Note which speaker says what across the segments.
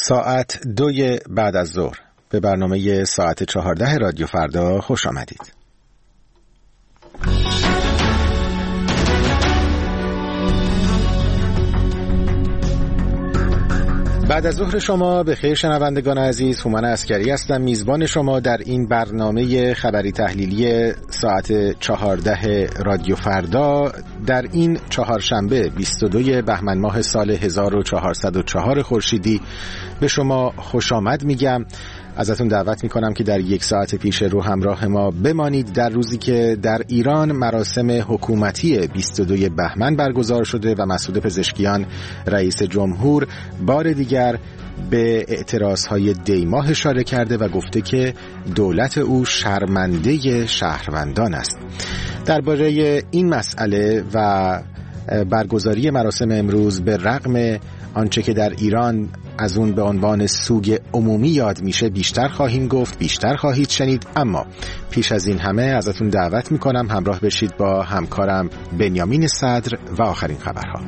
Speaker 1: ساعت 2 بعد از ظهر به برنامه ساعت 14 رادیو فردا خوش آمدید. بعد از ظهر شما به خیر شنوندگان عزیز. هومن عسکری هستم، میزبان شما در این برنامه خبری تحلیلی ساعت 14 رادیو فردا در این چهارشنبه 22 بهمن ماه سال 1404 خورشیدی. به شما خوش آمد میگم. ازتون دعوت میکنم که در یک ساعت پیش رو همراه ما بمانید در روزی که در ایران مراسم حکومتی 22 بهمن برگزار شده و مسعود پزشکیان رئیس جمهور بار دیگر به اعتراضهای دیماه اشاره کرده و گفته که دولت او شرمنده شهروندان است. درباره این مسئله و برگزاری مراسم امروز به رغم آنچه که در ایران از اون به عنوان سوگ عمومی یاد میشه بیشتر خواهیم گفت، بیشتر خواهید شنید. اما پیش از این همه ازتون دعوت میکنم همراه بشید با همکارم بنیامین صدر و آخرین خبرها.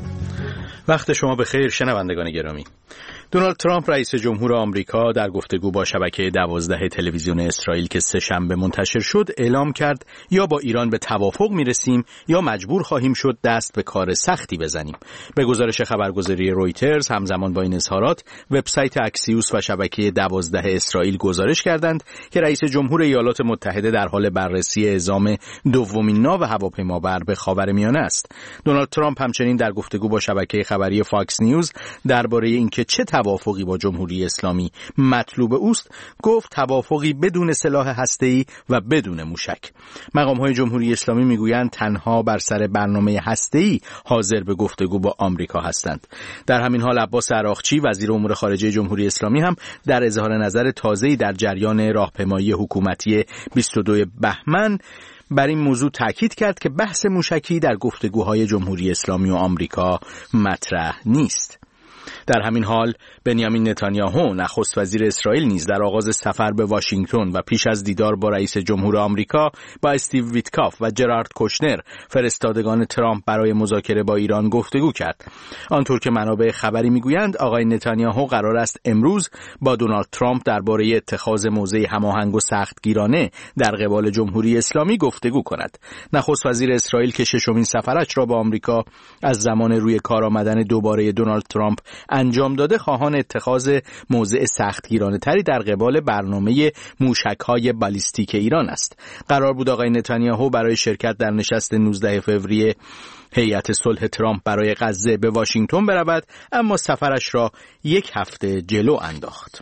Speaker 2: وقت شما بخیر شنوندگان گرامی. دونالد ترامپ رئیس جمهور آمریکا در گفتگو با شبکه 12 تلویزیون اسرائیل که سه‌شنبه منتشر شد اعلام کرد یا با ایران به توافق میرسیم یا مجبور خواهیم شد دست به کار سختی بزنیم. به گزارش خبرگزاری رویترز همزمان با این اظهارات وبسایت اکسیوس و شبکه 12 اسرائیل گزارش کردند که رئیس جمهور ایالات متحده در حال بررسی اعزام دومین ناو هواپیمابر به خاورمیانه است. دونالد ترامپ همچنین در گفتگو با شبکه خبری فاکس نیوز درباره اینکه چه توافقی با جمهوری اسلامی مطلوب اوست گفت توافقی بدون سلاح هسته‌ای و بدون موشک. مقام‌های جمهوری اسلامی میگویند تنها بر سر برنامه هسته‌ای حاضر به گفتگو با آمریکا هستند. در همین حال عباس عراقچی وزیر امور خارجه جمهوری اسلامی هم در اظهار نظر تازه‌ای در جریان راهپیمایی حکومتی 22 بهمن بر این موضوع تاکید کرد که بحث موشکی در گفتگوهای جمهوری اسلامی و آمریکا مطرح نیست. در همین حال بنیامین نتانیاهو نخست وزیر اسرائیل نیز در آغاز سفر به واشنگتن و پیش از دیدار با رئیس جمهور آمریکا با استیو ویتکاف و جرارد کوشنر فرستادگان ترامپ برای مذاکره با ایران گفتگو کرد. آنطور که منابع خبری میگویند آقای نتانیاهو قرار است امروز با دونالد ترامپ درباره اتخاذ موضع هماهنگ و سختگیرانه در قبال جمهوری اسلامی گفتگو کند. نخست وزیر اسرائیل که ششمین سفرش را به آمریکا از زمان روی کار آمدن دوباره دونالد ترامپ انجام داده خواهان اتخاذ موضع سختگیرانه تری در قبال برنامه موشک‌های بالیستیک ایران است. قرار بود آقای نتانیاهو برای شرکت در نشست 19 فوریه هیئت صلح ترامپ برای غزه به واشنگتن برود، اما سفرش را یک هفته جلو انداخت.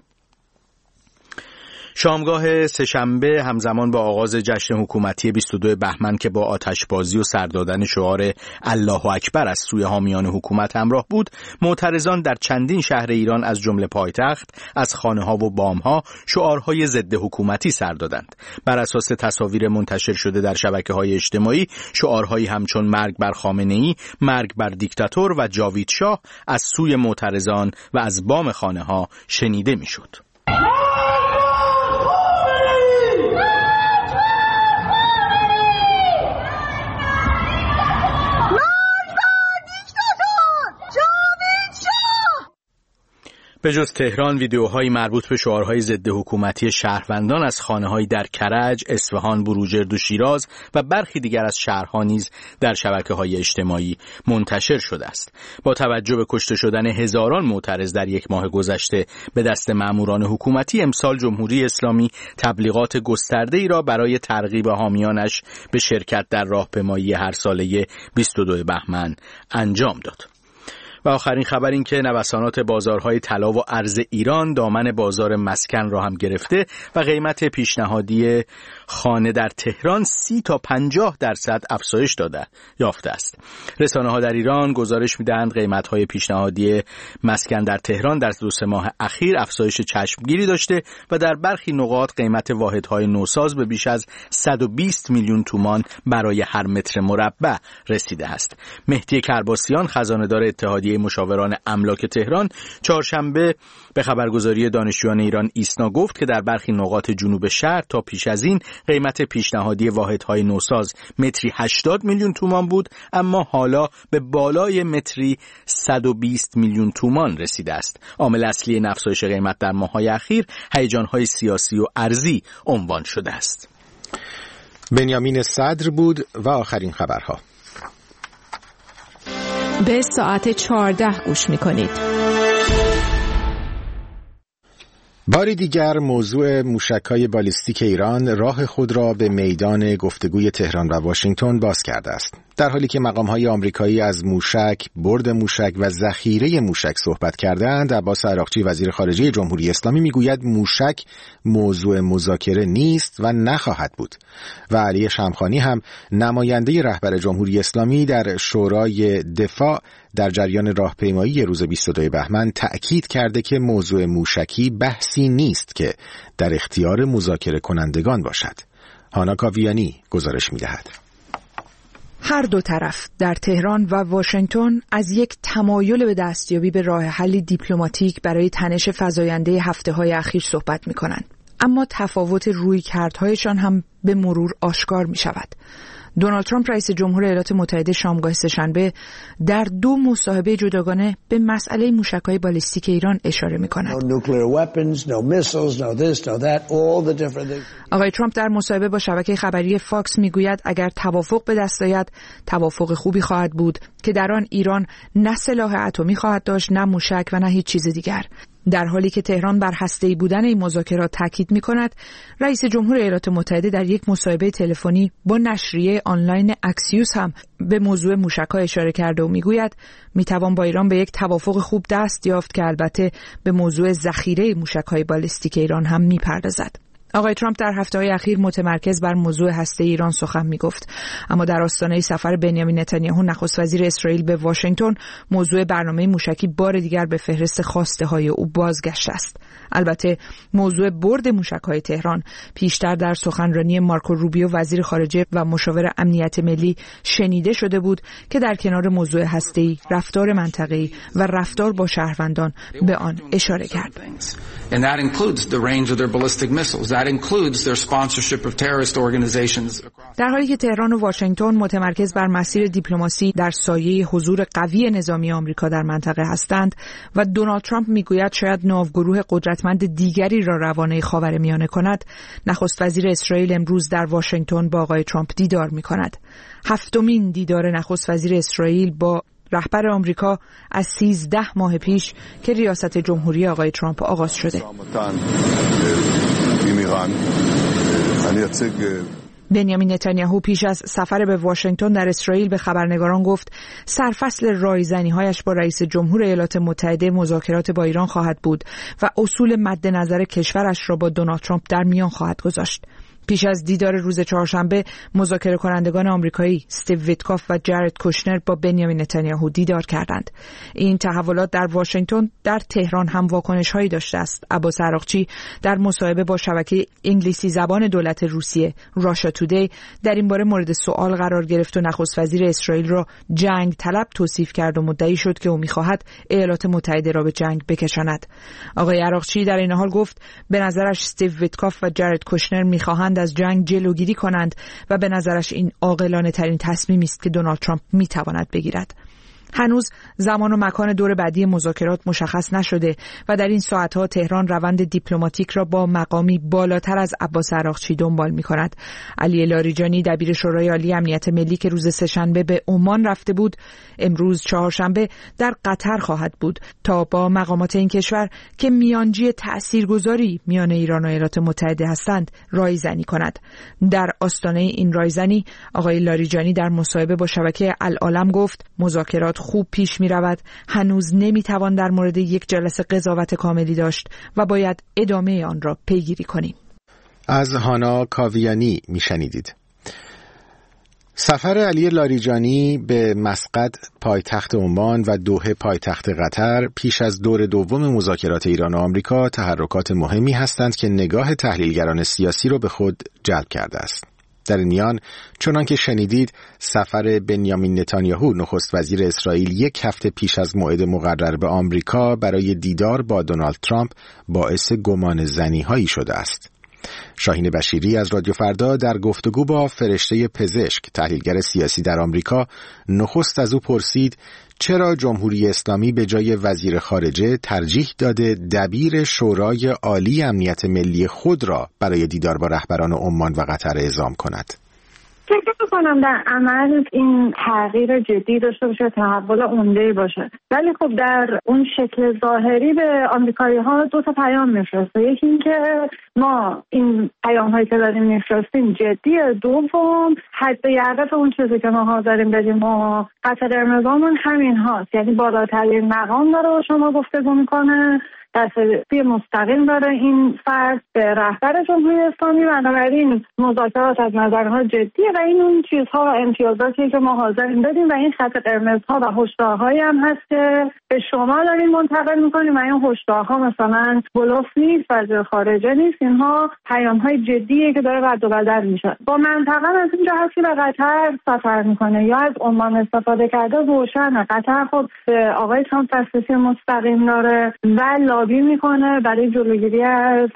Speaker 2: شامگاه سه‌شنبه همزمان با آغاز جشن حکومتی 22 بهمن که با آتشبازی و سر دادن شعار الله اکبر از سوی حامیان حکومت همراه بود، معترضان در چندین شهر ایران از جمله پایتخت از خانه‌ها و بام‌ها شعارهای ضد حکومتی سر دادند. بر اساس تصاویر منتشر شده در شبکه‌های اجتماعی شعارهایی همچون مرگ بر خامنه‌ای، مرگ بر دیکتاتور و جاوید شاه از سوی معترضان و از بام خانه‌ها شنیده می‌شد. به جز تهران ویدیوهای مربوط به شعارهای ضد حکومتی شهروندان از خانه‌های در کرج، اصفهان، بروجرد و شیراز و برخی دیگر از شهرها نیز در شبکه‌های اجتماعی منتشر شده است. با توجه به کشته شدن هزاران معترض در یک ماه گذشته به دست ماموران حکومتی، امسال جمهوری اسلامی تبلیغات گسترده‌ای را برای ترغیب حامیانش به شرکت در راهپیمایی هر ساله 22 بهمن انجام داد. و آخرین خبر این که نوسانات بازارهای طلا و ارز ایران دامن بازار مسکن را هم گرفته و قیمت پیشنهادی خانه در تهران 30 تا 50% افزایش یافته است. رسانه‌ها در ایران گزارش می‌دهند قیمت‌های پیشنهادی مسکن در تهران در 2 ماه اخیر افزایش چشمگیری داشته و در برخی نقاط قیمت واحدهای نوساز به بیش از 120 میلیون تومان برای هر متر مربع رسیده است. مهدی کرباسیان خزانه‌دار اتحادیه مشاوران املاک تهران چهارشنبه به خبرگزاری دانشجویان ایران ایسنا گفت که در برخی نقاط جنوب شهر تا پیش از این قیمت پیشنهادی واحدهای نوساز متری 80 میلیون تومان بود، اما حالا به بالای متری 120 میلیون تومان رسیده است. عامل اصلی این افزایش قیمت در ماه‌های اخیر هیجان‌های سیاسی و ارزی عنوان شده است.
Speaker 1: بنیامین صدر بود و آخرین خبرها.
Speaker 3: به ساعت 14 گوش می‌کنید.
Speaker 1: باری دیگر موضوع موشک‌های بالیستیک ایران راه خود را به میدان گفتگوی تهران و واشنگتن باز کرده است. در حالی که مقام‌های آمریکایی از موشک، برد موشک و ذخیره موشک صحبت کردند، عباس عراقچی وزیر خارجه جمهوری اسلامی میگوید موشک موضوع مذاکره نیست و نخواهد بود. و علی شمخانی هم نماینده رهبر جمهوری اسلامی در شورای دفاع در جریان راهپیمایی روز 22 بهمن تأکید کرده که موضوع موشکی بحثی نیست که در اختیار مذاکره کنندگان باشد. هانا کاویانی گزارش می‌دهد.
Speaker 4: هر دو طرف در تهران و واشنگتن از یک تمایل به دستیابی به راه حلی دیپلماتیک برای تنش فزاینده هفته‌های اخیر صحبت می‌کنند. اما تفاوت رویکردهایشان هم به مرور آشکار می‌شود. دونالد ترامپ رئیس جمهور ایالات متحده شامگاه سه‌شنبه در دو مصاحبه جداگانه به مسئله موشک‌های بالیستیک ایران اشاره می‌کند. آقای ترامپ در مصاحبه با شبکه خبری فاکس میگوید اگر توافق به دست آید توافق خوبی خواهد بود که در آن ایران نه سلاح اتمی خواهد داشت، نه موشک و نه هیچ چیز دیگر. در حالی که تهران بر هسته‌ای بودن این مذاکرات تاکید می‌کند، رئیس جمهور ایالات متحده در یک مصاحبه تلفنی با نشریه آنلاین اکسیوس هم به موضوع موشک‌ها اشاره کرده و می‌گوید می‌توان با ایران به یک توافق خوب دست یافت که البته به موضوع ذخیره موشک‌های بالیستیک ایران هم می‌پردازد. آقای ترامپ در هفته‌های اخیر متمرکز بر موضوع هسته‌ای ایران سخن می‌گفت، اما در آستانه سفر بنیامین نتانیاهو نخست وزیر اسرائیل به واشنگتن موضوع برنامه موشکی بار دیگر به فهرست خواسته‌های او بازگشته است. البته موضوع برد موشک‌های تهران پیشتر در سخنرانی مارکو روبیو وزیر خارجه و مشاور امنیت ملی شنیده شده بود که در کنار موضوع هسته‌ای، رفتار منطقه‌ای و رفتار با شهروندان به آن اشاره کرد. در حالی که تهران و واشنگتن متمرکز بر مسیر دیپلماسی در سایه حضور قوی نظامی آمریکا در منطقه هستند و دونالد ترامپ میگوید شاید ناوگروه قدرتمند دیگری را روانه خاورمیانه کند، نخست وزیر اسرائیل امروز در واشنگتن با آقای ترامپ دیدار میکند. هفتمین دیدار نخست وزیر اسرائیل با رهبر آمریکا از 13 ماه پیش که ریاست جمهوری آقای ترامپ آغاز شده. بنیامین نتانیاهو پیش از سفر به واشنگتن در اسرائیل به خبرنگاران گفت سرفصل رایزنی‌هایش با رئیس جمهور ایالات متحده مذاکرات با ایران خواهد بود و اصول مد نظر کشورش را با دونالد ترامپ در میان خواهد گذاشت. پیش از دیدار روز چهارشنبه مذاکره کنندگان آمریکایی استیو ویتکاف و جارد کوشنر با بنیامین نتانیاهو دیدار کردند. این تحولات در واشنگتن در تهران هم واکنش‌هایی داشته است. عباس عراقچی در مصاحبه با شبکه انگلیسی زبان دولت روسیه راشا تودی در این باره مورد سوال قرار گرفت و نخست وزیر اسرائیل را جنگ طلب توصیف کرد و مدعی شد که او می‌خواهد ایالات متحده را به جنگ بکشاند. آقای عراقچی در این حال گفت به نظرش استیو ویتکاف و جارد کوشنر می‌خواهند از جنگ جلوگیری کنند و به نظرش این عاقلانه ترین تصمیمی است که دونالد ترامپ می‌تواند بگیرد. هنوز زمان و مکان دور بعدی مذاکرات مشخص نشده و در این ساعتها تهران روند دیپلماتیک را با مقامی بالاتر از عباس عراقچی دنبال می‌کند. علی لاریجانی دبیر شورای عالی امنیت ملی که روز سه‌شنبه به عمان رفته بود، امروز چهارشنبه در قطر خواهد بود تا با مقامات این کشور که میانجی تأثیرگذاری میان ایران و ایالات متحده هستند رایزنی کند. در آستانه این رایزنی آقای لاریجانی در مصاحبه با شبکه العالم گفت مذاکرات خوب پیش می رود، هنوز نمی توان در مورد یک جلسه قضاوت کاملی داشت و باید ادامه آن را پیگیری کنیم.
Speaker 1: از هانا کاویانی می شنیدید. سفر علی لاریجانی به مسقط پایتخت عمان و دوحه پایتخت قطر پیش از دور دوم مذاکرات ایران و آمریکا تحرکات مهمی هستند که نگاه تحلیلگران سیاسی را به خود جلب کرده است. در این میان چنان که شنیدید سفر بنیامین نتانیاهو نخست وزیر اسرائیل یک هفته پیش از موعد مقرر به آمریکا برای دیدار با دونالد ترامپ باعث گمان زنی‌هایی شده است. شاهین بشیری از رادیو فردا در گفتگو با فرشته پزشک، تحلیلگر سیاسی در آمریکا، نخست از او پرسید چرا جمهوری اسلامی به جای وزیر خارجه ترجیح داده دبیر شورای عالی امنیت ملی خود را برای دیدار با رهبران عمان و قطر اعزام کند؟
Speaker 5: فکر می‌کنم در عمل این تغییر جدی داشته باشه، تحول عمده‌ای باشه، ولی خب در اون شکل ظاهری به آمریکایی‌ها دو تا پیام می‌فرسته. یکی این که ما این پیام‌هایی که داریم می‌فرستیم جدیه، دوم حداقل اون چیزی که ما حاضرین بدیم و خط قرمزمون همین هاست، یعنی بالاترین مقام داره و شما گفتگو می‌کنه، دسترسی مستقیم داره این فرد به رهبر جمهوری اسلامی، بنابراین مذاکرات از نظرها جدیه و این اون چیزها و امتیازاتی که ما حاضرین بدیم و این خط قرمزها و هشدارهایی هم هست که به شما داریم منتقل میکنیم و این هشدارها مثلا بلوف نیست، وزیر خارجه نیست، اینها پیام‌های جدیه که داره رد و بدل میشه. با منطقه از این جهت که به قطر سفر میکنه یا از عمان استفاده کرده روشنه. قطر خب آقای ترامپ دسترسی مستقیم داره و لابی میکنه برای جلوگیری از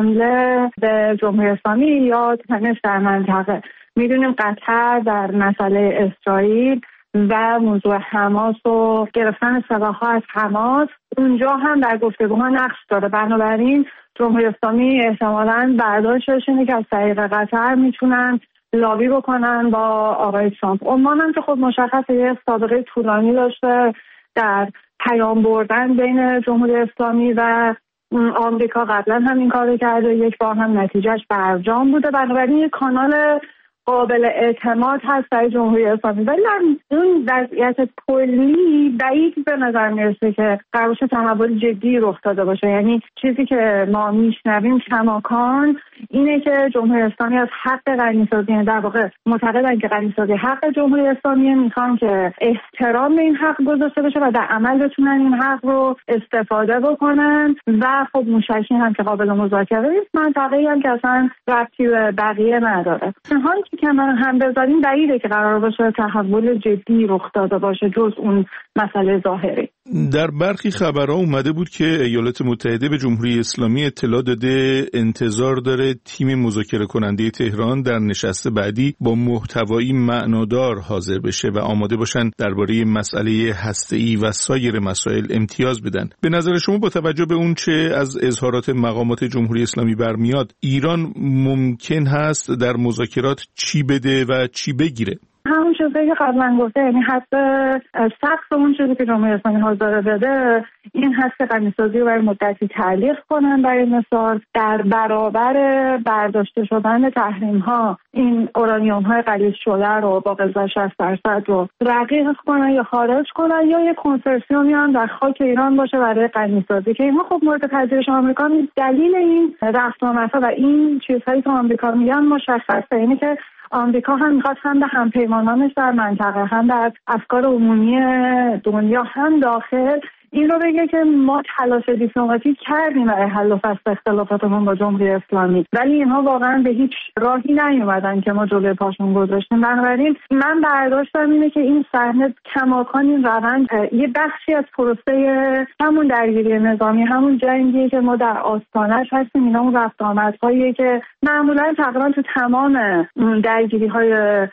Speaker 5: حمله به جمهوری اسلامی یا تنش در منطقه. میدونیم قطر در مسئله اسرائیل و موضوع حماس و گرفتن سلاح‌ها از حماس اونجا هم در گفتگوها نقش داره، بنابراین جمهوری اسلامی احتمالاً برداشتش اینه که از طریق قطر میتونن لابی بکنن با آقای ترامپ. عمان هم که خب مشخصه یه سابقه طولانی داشته در پیام بردن بین جمهوری اسلامی و آمریکا، قبلا هم این کارو کرده، یک بار هم نتیجهش برجام بوده، بنابراین یک کانال قابل اعتماد هست برای جمهوری اسلامی. ولی در اون وضعیت کلی بعید به نظر میرسه که قرار باشه تحول جدی رخ داده باشه. یعنی چیزی که ما میشنویم کماکان اینه که جمهوری اسلامی از حق غنیسازی، در واقع معتقدن که غنیسازی حق جمهوری اسلامی، میخوان که احترام به این حق گذاشته بشه و در عمل بتونن این حق رو استفاده بکنن و خب موشکی هم که قابل مذاکره نیست، منطقه‌ای هم که اصلا ربطی به بقیه نداره. حالی که من هم بذاریم بعیده که قرار باشه تحول جدی رخ داده باشه جز اون مسئله ظاهری.
Speaker 6: در برخی خبرها اومده بود که ایالات متحده به جمهوری اسلامی اطلاع داده انتظار داره تیم مذاکره کننده تهران در نشست بعدی با محتوایی معنادار حاضر بشه و آماده باشن درباره مسئله هسته‌ای و سایر مسائل امتیاز بدن. به نظر شما با توجه به اون چه از اظهارات مقامات جمهوری اسلامی برمیاد، ایران ممکن هست در مذاکرات چی بده و چی بگیره؟
Speaker 5: همون چیزی که قبلا گفته، یعنی حتی سقف اون چیزی که جمهوری اسلامی حاضر بده این هست که غنیسازی رو برای مدتی تعلیق کنن، برای مثال در برابر برداشته شدن تحریم ها این اورانیوم های غلیظ شده رو با غلظت 60% رو رقیق کنن یا خارج کنن یا یک کنسورسیومی هم در خاک ایران باشه برای غنیسازی که اینها خب مورد پذیرش آمریکا نیست. دلیل این رفتارها و این چیزهایی که آمریکا میگن مشخصه، یعنی که آمریکا هم میخواد هم به همپیمانانش در منطقه، هم در افکار عمومی دنیا، هم داخل این رو بگه که ما تلاش دیپلماتیک کردیم برای حل و فصل اختلافاتمون با جمهوری اسلامی، ولی اینها واقعا به هیچ راهی نیومدن که ما جلوی پاشون گذاشتیم. بنابراین من برداشتم اینه که این صحنه کماکان این روند یه بخشی از پروسه همون درگیری نظامی، همون جنگی که ما در آستانش هستیم، اینا اون رفت آمدهاییه که معمولا تقریبا تو تمام درگیری‌های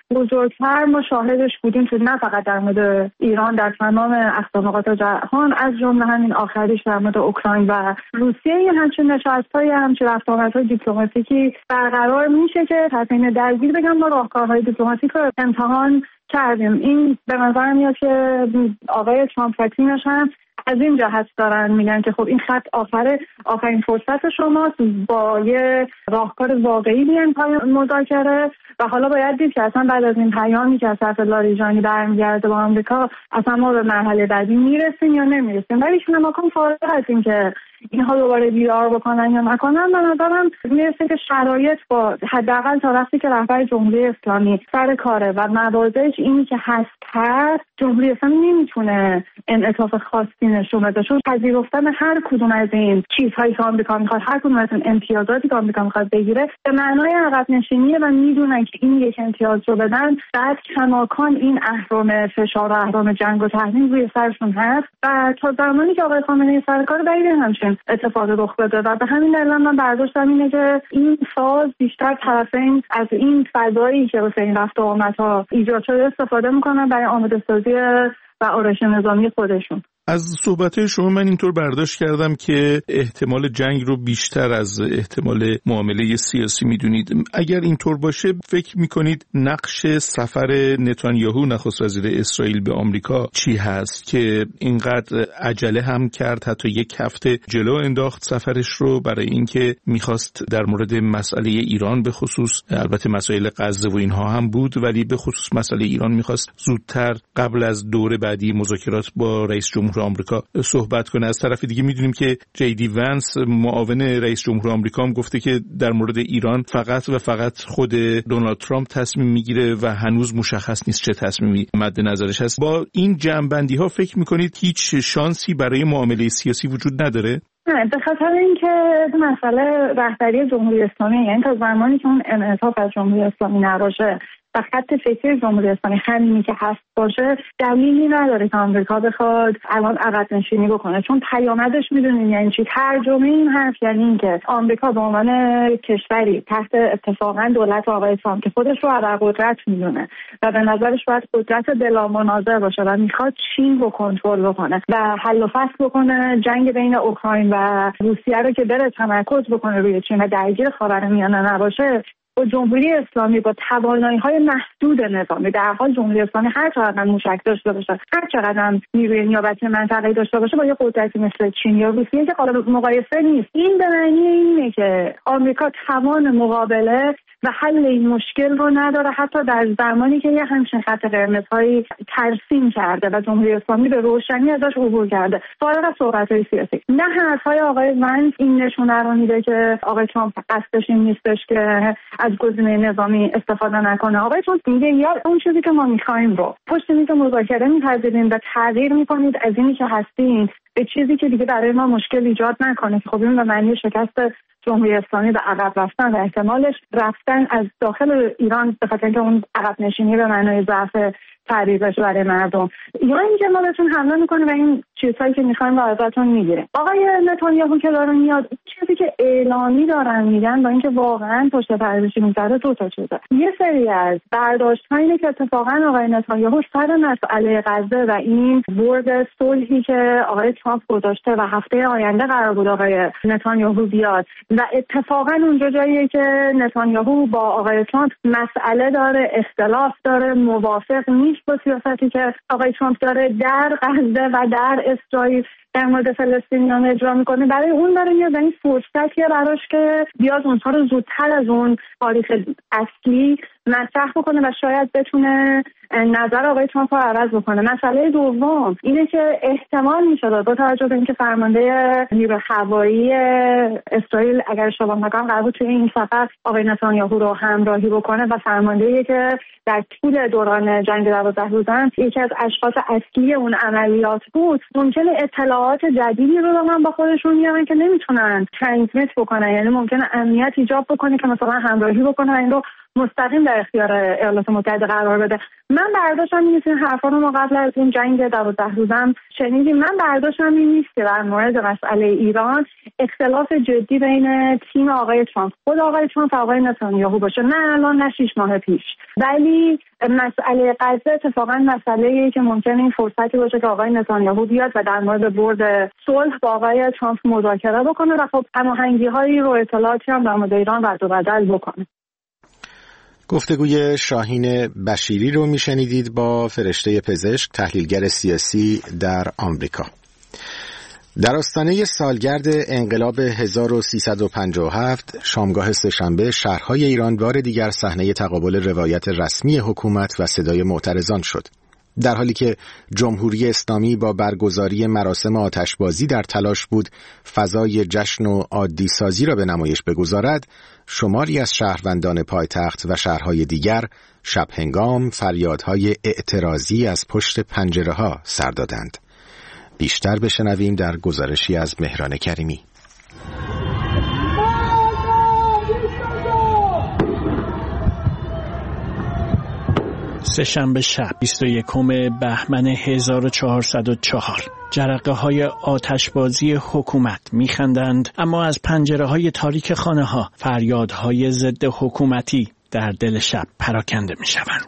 Speaker 5: بزرگتر ما شاهدش بودیم، تو نه فقط در مورد ایران، در تمام اختلافات جهان، از جمله همین آخریش در مورد اوکراین و روسیه، این همچین نشست‌های همچین رفت آمدهای دیپلماتیکی برقرار میشه که تحت درگیر بگم ما راهکارهای دیپلماتیک رو امتحان کردیم. این به نظر میاد که آقای ترامپ و تیمش هم از این جهت دارن میگن که خب این خط آخرین فرصت شماست، با یه راهکار واقعی بیان پای مذاکره و حالا باید دید که اصلا بعد از این پیامی که از طرف لاریجانی برمیگرده با آمریکا اصلا ما به مرحله بعدی میرسیم یا نمیرسیم. ولی شما فارغ از این که اینها دوباره دیدار بکنن یا نکنن، به نظرم میرسه که شرایط با حداقل تا وقتی که رهبر جمهوری اسلامی سر کاره و مواضعش اینی که هست، جمهوری اسلامی نمیتونه انعطاف خاصی نشون بده، چون پذیرفتن هر کدوم از این چیزهایی که آمریکا میخواد، هر کدوم از این امتیازاتی که آمریکا میخواد بگیره به معنای عقب نشینیه و میدونن که این یک امتیاز رو بدن بعد کماکان این اهرم فشار و اهرم جنگ و تحریم روی سرشون هست و تا زمانی که آقای خامنه‌ای سر کار بعید همچین اتفاقی رخ بده و به همین دلیل من برداشتم اینه که این فاز بیشتر طرفین از این فضایی که واسه این رفت و آمدها ایجاد شده استفاده میکنن برای آماده سازی و آرایش نظامی خودشون.
Speaker 6: از صحبت‌های شما من اینطور برداشت کردم که احتمال جنگ رو بیشتر از احتمال معامله سیاسی میدونید. اگر اینطور باشه فکر میکنید نقش سفر نتانیاهو نخست وزیر اسرائیل به آمریکا چی هست که اینقدر عجله هم کرد، حتی یک هفته جلو انداخت سفرش رو برای اینکه میخواست در مورد مسئله ایران به خصوص، البته مسائل غزه و اینها هم بود، ولی به خصوص مسئله ایران میخواست زودتر قبل از دور بعدی مذاکرات با رئیس جمهور آمریکا صحبت کنه. از طرف دیگه میدونیم که جی ونس معاون رئیس جمهور آمریکا هم گفته که در مورد ایران فقط و فقط خود دونالد ترامپ تصمیم میگیره و هنوز مشخص نیست چه تصمیمی مد نظرش هست. با این جمع‌بندی ها فکر میکنید هیچ شانسی برای معامله سیاسی وجود نداره؟
Speaker 5: نه، به خاطر اینکه مسئله رهبری جمهوری اسلامی، یعنی تا زمانی که اون انعطاف از جمهوری اسلامی نباشه و خط فکری جمهوری اسلامی همینی که هست باشه، دلیلی نداره که آمریکا بخواد الان عقب نشینی بکنه، چون پیامدش میدونین یعنی چی. ترجمه این حرف یعنی این که آمریکا به عنوان کشوری تحت اتفاقا دولت آقای ترامپ که خودش رو ابرقدرت میدونه و به نظرش باید قدرت بلا منازع باشه و میخواد چین رو کنترل بکنه و حل و فصل بکنه جنگ بین اوکراین و روسیه رو که بره تمرکز بکنه روی چین و درگیر خاورمیانه نباشه، با جمهوری اسلامی با توانایی‌های محدود نظامی، در حال جمهوری اسلامی هر چقدر موشک داشته باشه، هر چقدر نیروی نیابتی منطقه‌ای داشته باشه، با یه قدرتی مثل چین یا روسیه که قابل مقایسه نیست، این به معنی اینه که آمریکا توان مقابله و حل این مشکل رو نداره، حتی در زمانی که یه همچین خط قرمزهایی ترسیم کرده و جمهوری اسلامی به روشنی ازش عبور کرده. فارغ از صحبت‌های سیاسی، نه حرف‌های آقای ونس این نشونه رو میده که آقای ترامپ قصدش این نیستش که از گزینه نظامی استفاده نکنه. آقای ترامپ میگه یا اون چیزی که ما می‌خوایم رو پشت میز مذاکره می‌پذیریم و تغییر می‌کنید از اینی که هستین به چیزی که دیگه برای ما مشکل ایجاد نکنه. خب این به معنی شکست جمهوری اسلامی به عقب رفتن و احتمالش رفتن از داخل ایران به خاطر اینکه اون عقب نشینی به معنای ضعف تعریفش برای مردم، یا اینکه ما بهتون حمله میکنیم و این چیزهایی که میخوایم رو ازتون میگیریم. آقای نتانیاهو که داره میاد، چیزی که اعلامی دارن میگن با اینکه واقعا پشت پرده‌ای میذاره دو تا چیزه. یه سری از برداشت‌هایی که اتفاقا آقای نتانیاهو سر مسئله غزه و این برد صلحی که آقای ترامپ گذاشته و هفته آینده قرار بود آقای نتانیاهو بیاد و اتفاقا اونجا جاییه که نتانیاهو با آقای ترامپ مسئله داره، اختلاف داره، موافق نیست با سیاستی که آقای ترامپ داره در غزه و در اسرائیل در مورد فلسطینیان اجرا میکنه. برای اون داره میاد این فرصتیه براش که بیاد اونها رو زودتر از اون تاریخ اصلی مطرح بکنه و شاید بتونه نظر آقای ترامپ رو عوض بکنه. مسئله دوم اینه که احتمال میشه با توجه به اینکه فرمانده نیروی هوایی اسرائیل اگر اشتباه نکنم قرار بود توی این سفر آقای نتانیاهو رو همراهی بکنه و فرمانده‌ای که در طول دوران جنگ 12 روزه یکی از اشخاص اصلی اون عملیات بود، ممکنه اطلاعات جدیدی رو هم با خودشون میارن که نمیتونن ترانسمیت بکنن، یعنی ممکنه امنیت ایجاب بکنه که مثلا همراهی بکنه این رو مستقیم در اختیار ایالات متحده قرار بده. من برداشتم این نیست، این حرفا رو ما قبل از این جنگ 12 روزم شنیدیم. من برداشتم این نیست که در مورد مسئله ایران اختلاف جدی بین تیم آقای ترامپ، خود آقای ترامپ و آقای نتانیاهو باشه، نه الان نه 6 ماه پیش، ولی مسئله غزه اتفاقا مسئله‌ایه که ممکنه این فرصتی باشه که آقای نتانیاهو بیاد و در مورد برد صلح با آقای ترامپ مذاکره بکنه و خب هماهنگی‌هایی رو اطلاعاتی هم در مورد ایران رد و بدل بکنه.
Speaker 1: گفتگوی شاهین بشیری رو میشنیدید با فرشته پزشک، تحلیلگر سیاسی در آمریکا. در آستانه سالگرد انقلاب 1357 شامگاه سه‌شنبه شهرهای ایران بار دیگر صحنه تقابل روایت رسمی حکومت و صدای معترضان شد. در حالی که جمهوری اسلامی با برگزاری مراسم آتشبازی در تلاش بود فضای جشن و عادی سازی را به نمایش بگذارد، شماری از شهروندان پایتخت و شهرهای دیگر شب هنگام فریادهای اعتراضی از پشت پنجره‌ها سر دادند. بیشتر بشنویم در گزارشی از مهران کریمی.
Speaker 7: سه‌شنبه شب 21 بهمن 1404 جرقه های آتشبازی حکومت میخندند، اما از پنجره های تاریک خانه ها فریادهای ضد حکومتی در دل شب پراکنده میشوند.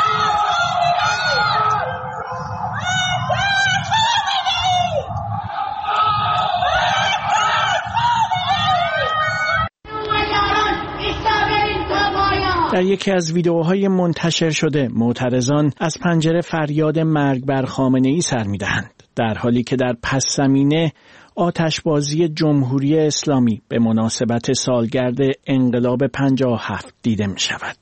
Speaker 7: در یکی از ویدیوهای منتشر شده معترضان از پنجره فریاد مرگ بر خامنه‌ای سر می‌دهند، در حالی که در پس زمینه آتشبازی جمهوری اسلامی به مناسبت سالگرد انقلاب 57 دیده می‌شود.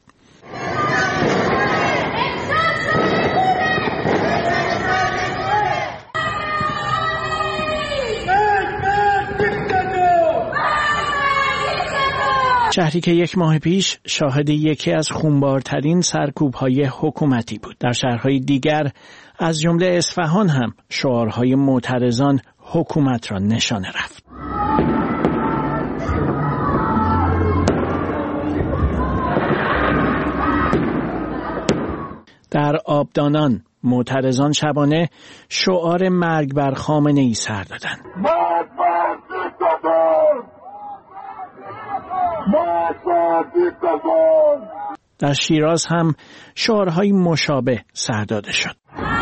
Speaker 7: شهری که 1 ماه پیش شاهد یکی از خونبارترین سرکوب‌های حکومتی بود. در شهرهای دیگر از جمله اصفهان هم شعارهای معترضان حکومت را نشانه رفت. در آبدانان معترضان شبانه شعار مرگ بر خامنه‌ای سر دادند. در شیراز هم شعارهای مشابه سر داده شد.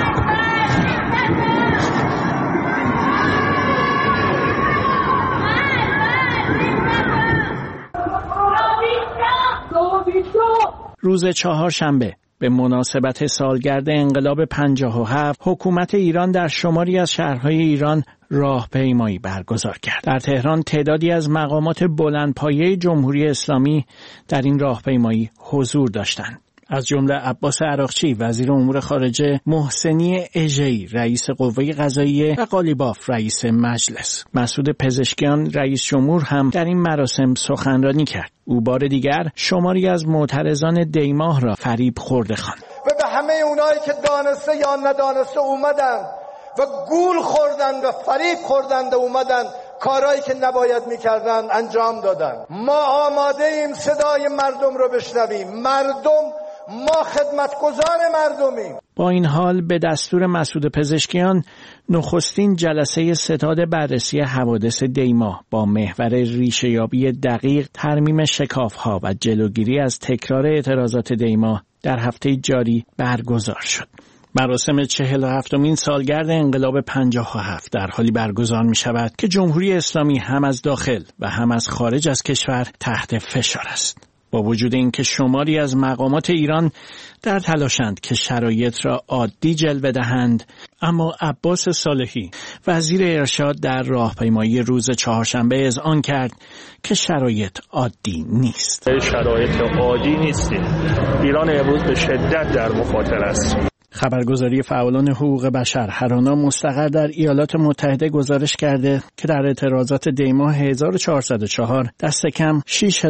Speaker 7: روز چهارشنبه به مناسبت سالگرد انقلاب 57 حکومت ایران در شماری از شهرهای ایران راهپیمایی برگزار کرد. در تهران تعدادی از مقامات بلندپایه جمهوری اسلامی در این راهپیمایی حضور داشتند. از جمله عباس عراقچی وزیر امور خارجه، محسنی اژه‌ای رئیس قوه قضاییه و قالیباف رئیس مجلس. مسعود پزشکیان رئیس جمهور هم در این مراسم سخنرانی کرد. او بار دیگر شماری از معترضان دیماه را فریب خورده خواند.
Speaker 8: و به همه اونایی که دانسته یا ندانسته اومدن و گول خوردن و فریب خوردن و اومدن کارهایی که نباید میکردن انجام دادن. ما آماده ایم صدای مردم رو بشنویم. ما خدمتگزار مردمیم.
Speaker 7: با این حال به دستور مسعود پزشکیان نخستین جلسه ستاد بررسی حوادث دیماه با محور ریشه‌یابی دقیق، ترمیم شکاف‌ها و جلوگیری از تکرار اعتراضات دیماه در هفته جاری برگزار شد. مراسم 47مین سالگرد انقلاب 57 در حالی برگزار می شود که جمهوری اسلامی هم از داخل و هم از خارج از کشور تحت فشار است. با وجود اینکه شماری از مقامات ایران در تلاشند که شرایط را عادی جلوه دهند، اما عباس صالحی وزیر ارشاد در راهپیمایی روز چهارشنبه اذعان کرد که شرایط عادی نیست.
Speaker 9: شرایط عادی نیستیم. ایران امروز به شدت در مخاطره است.
Speaker 7: خبرگزاری فعالان حقوق بشر هرانا مستقر در ایالات متحده گزارش کرده که در اعتراضات دیماه 1404 دست کم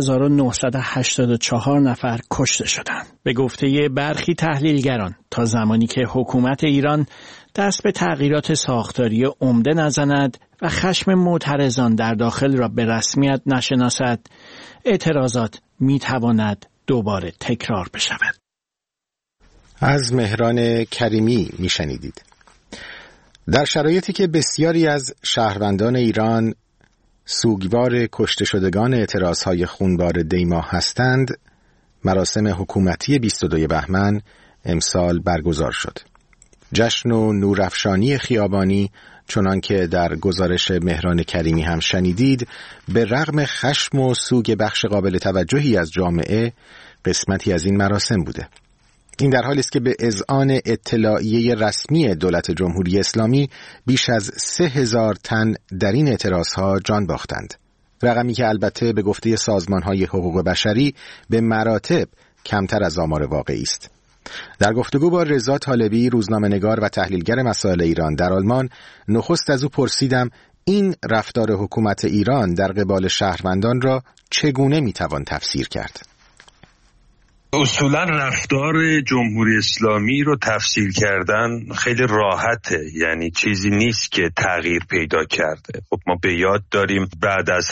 Speaker 7: 6984 نفر کشته شدند. به گفته برخی تحلیلگران تا زمانی که حکومت ایران دست به تغییرات ساختاری عمده نزند و خشم معترضان در داخل را به رسمیت نشناسد، اعتراضات میتواند دوباره تکرار بشود.
Speaker 1: از مهران کریمی میشنیدید. در شرایطی که بسیاری از شهروندان ایران سوگوار کشته شدگان اعتراضهای خونبار دیماه هستند، مراسم حکومتی 22 بهمن امسال برگزار شد. جشن و نورافشانی خیابانی، چنان که در گزارش مهران کریمی هم شنیدید، به رغم خشم و سوگ بخش قابل توجهی از جامعه قسمتی از این مراسم بوده. این در حالی است که به اذعان اطلاعیه رسمی دولت جمهوری اسلامی بیش از 3000 تن در این اعتراضها جان باختند. رقمی که البته به گفته سازمان‌های حقوق بشری به مراتب کمتر از آمار واقعی است. در گفتگو با رضا طالبی، روزنامه‌نگار و تحلیلگر مسائل ایران در آلمان، نخست از او پرسیدم این رفتار حکومت ایران در قبال شهروندان را چگونه میتوان تفسیر کرد؟
Speaker 10: اصولا رفتار جمهوری اسلامی رو تفسیر کردن خیلی راحته، یعنی چیزی نیست که تغییر پیدا کرده. خب ما به یاد داریم بعد از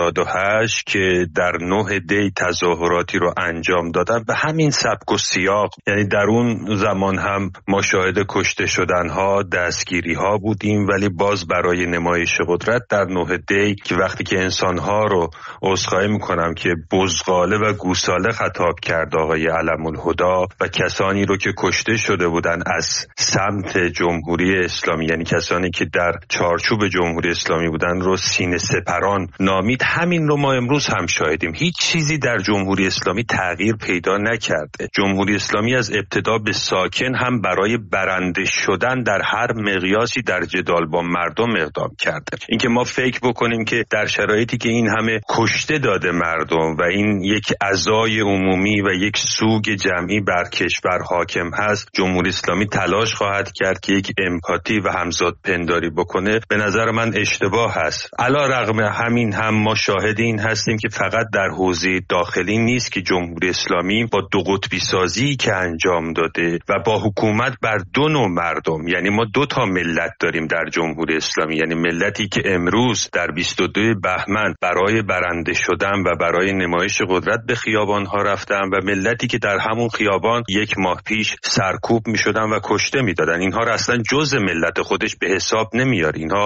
Speaker 10: 88 که در 9 دی تظاهراتی رو انجام دادن به همین سبک و سیاق، یعنی در اون زمان هم ما شاهد کشته شدنها، دستگیری‌ها بودیم، ولی باز برای نمایش قدرت در 9 دی که وقتی که انسان‌ها رو عذرخواهی می‌کنم که بزغاله و گوساله خطاب کرد آقای علم‌الهدی و کسانی رو که کشته شده بودن از سمت جمهوری اسلامی، یعنی کسانی که در چارچوب جمهوری اسلامی بودن، رو سینه سپران نامید. همین رو ما امروز هم شاهدیم. هیچ چیزی در جمهوری اسلامی تغییر پیدا نکرده. جمهوری اسلامی از ابتدا به ساکن هم برای برنده شدن در هر مقیاسی در جدال با مردم اقدام کرده. اینکه ما فکر بکنیم که در شرایطی که این همه کشته داده مردم و این یک عزای عمومی و یک سوگ جمعی بر کشور حاکم هست، جمهوری اسلامی تلاش خواهد کرد که یک امپاتی و همزاد پنداری بکنه، به نظر من اشتباه هست. علی رغم همین هم ما شاهد این هستیم که فقط در حوزه داخلی نیست که جمهوری اسلامی با دو قطبی سازی که انجام داده و با حکومت بر دو نوع مردم، یعنی ما 2 تا ملت داریم در جمهوری اسلامی، یعنی ملتی که امروز در 22 بهمن برای برنده شدن و برای نمایش قدرت به خیابان‌ها رفتن و ملتی که در همون خیابان 1 ماه پیش سرکوب می‌شدن و کشته می‌دادن. اینها را اصلا جزء ملت خودش به حساب نمیاره. اینها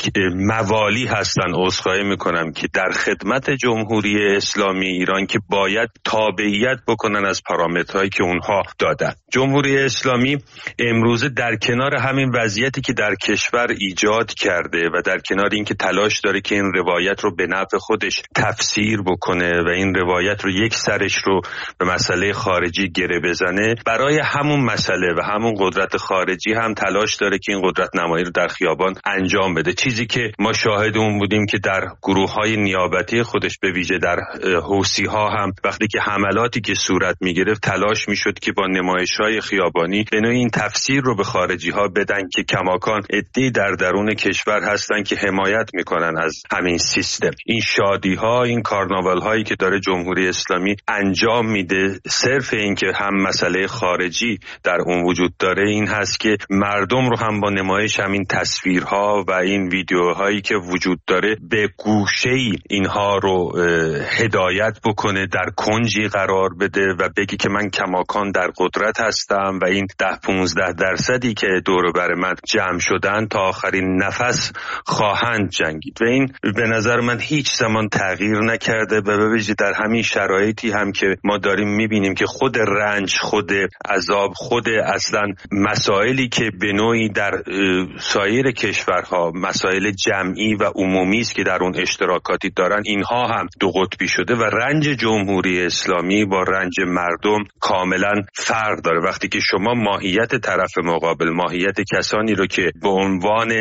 Speaker 10: موالی هستن، عذرخواهی می‌کنم، که در خدمت جمهوری اسلامی ایران که باید تابعیت بکنن از پارامترهایی که اونها دادن. جمهوری اسلامی امروزه در کنار همین وضعیتی که در کشور ایجاد کرده و در کنار اینکه تلاش داره که این روایت رو به نفع خودش تفسیر بکنه و این روایت رو یک سرش رو به مسئله خارجی گره بزنه، برای همون مسئله و همون قدرت خارجی هم تلاش داره که این قدرت نمایی رو در خیابان انجام بده. چیزی که ما شاهد اون بودیم که در گروه‌های نیابتی خودش، به ویژه در حوثی‌ها هم وقتی که حملاتی که صورت می‌گرفت تلاش می‌شد که با نمایش‌های خیابانی به نوعی این تفسیر رو به خارجی‌ها بدن که کماکان عده‌ای در درون کشور هستن که حمایت می‌کنن از همین سیستم. این شادی‌ها، این کارناوال‌هایی که داره جمهوری اسلامی انجام میده، صرف این که هم مسئله خارجی در اون وجود داره، این هست که مردم رو هم با نمایش همین تصویرها و این ویدیوهایی که وجود داره به گوشه‌ای اینها رو هدایت بکنه، در کنجی قرار بده و بگی که من کماکان در قدرت هستم و این 10-15% که دور بر من جمع شدن تا آخرین نفس خواهند جنگید. و این به نظر من هیچ زمان تغییر نکرده و به ویژه در همین شرایطی هم که ما داریم میبینیم که خود رنج، خود عذاب، خود اصلا مسائلی که به نوعی در سایر کشورها مسائل جمعی و عمومی است که در اون اشتراکاتی دارن، اینها هم دو قطبی شده و رنج جمهوری اسلامی با رنج مردم کاملا فرق داره. وقتی که شما ماهیت طرف مقابل، ماهیت کسانی رو که به عنوان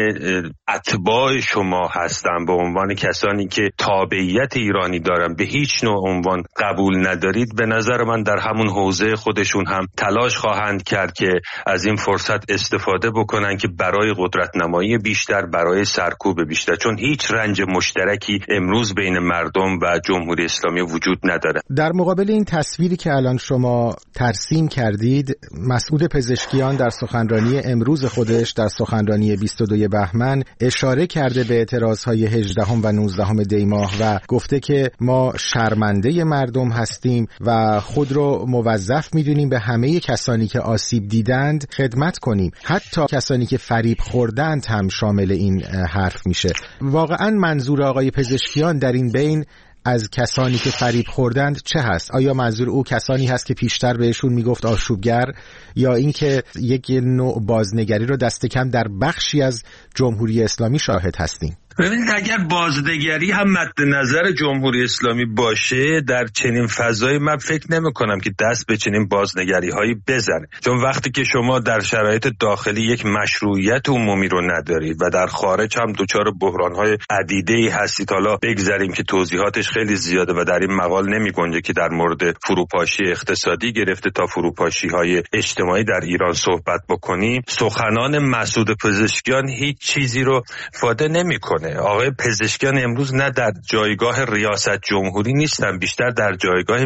Speaker 10: اتباع شما هستن، به عنوان کسانی که تابعیت ایرانی دارن، به هیچ نوع عنوان قبول ندارید، به نظر من در همون حوزه خودشون هم تلاش خواهند کرد که از این فرصت استفاده بکنن که برای قدرت نمایی بیشتر، برای سرکوب بیشتر، چون هیچ رنج مشترکی امروز بین مردم و جمهوری اسلامی وجود نداره.
Speaker 1: در مقابل این تصویری که الان شما ترسیم کردید، مسعود پزشکیان در سخنرانی امروز خودش، در سخنرانی 22 بهمن، اشاره کرده به اعتراضهای 18 و 19 دی ماه و گفته که ما شرمنده مردم هستیم و خود رو موظف میدونیم به همه کسانی که آسیب دیدند خدمت کنیم، حتی کسانی که فریب خوردند هم شامل این حرف میشه. واقعا منظور آقای پزشکیان در این بین از کسانی که فریب خوردند چه هست؟ آیا منظور او کسانی هست که پیشتر بهشون میگفت آشوبگر، یا اینکه یک نوع بازنگری رو دست کم در بخشی از جمهوری اسلامی شاهد هستیم؟
Speaker 10: ببینید، اگر بازنگری هم مد نظر جمهوری اسلامی باشه، در چنین فضایی من فکر نمی کنم که دست به چنین بازنگری هایی بزنه، چون وقتی که شما در شرایط داخلی یک مشروعیت عمومی رو ندارید و در خارج هم دچار بحران های عدیده‌ای هستید، حالا بگذاریم که توضیحاتش خیلی زیاده و در این مقال نمی گنجه که در مورد فروپاشی اقتصادی گرفته تا فروپاشی های اجتماعی در ایران صحبت بکنیم، سخنان مسعود پزشکیان هیچ چیزی رو فاده نمی‌کنه. میکنه. آقای پزشکیان امروز نه در جایگاه ریاست جمهوری نیستن، بیشتر در جایگاه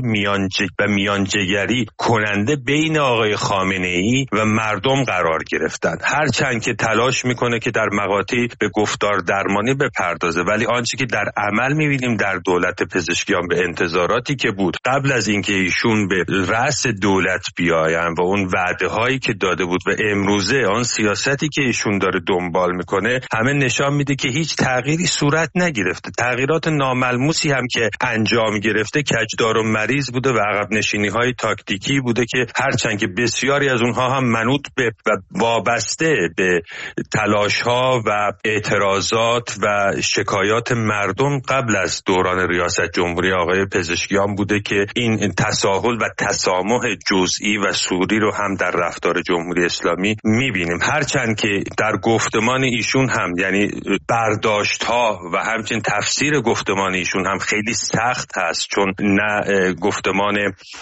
Speaker 10: میانجیگری کننده بین آقای خامنه‌ای و مردم قرار گرفتن. هرچند که تلاش میکنه که در مقاطعی به گفتار درمانی بپردازه، ولی آنچه که در عمل میبینیم در دولت پزشکیان به انتظاراتی که بود قبل از اینکه ایشون به رأس دولت بیاین و اون وعده هایی که داده بود و امروزه آن سیاستی که ایشون داره دنبال میکنه، همه نشان میده که هیچ تغییری صورت نگرفته. تغییرات ناملموسی هم که انجام گرفته کجدار و مریض بوده و عقب نشینی های تاکتیکی بوده که هرچند که بسیاری از اونها هم منوط به و وابسته به تلاش ها و اعتراضات و شکایات مردم قبل از دوران ریاست جمهوری آقای پزشکیان بوده که این تساهل و تسامح جزئی و سوری رو هم در رفتار جمهوری اسلامی میبینیم. هرچند که در گفتمان ایشون هم یعنی برداشت ها و همچنین تفسیر گفتمان ایشون هم خیلی سخت هست، چون نه گفتمان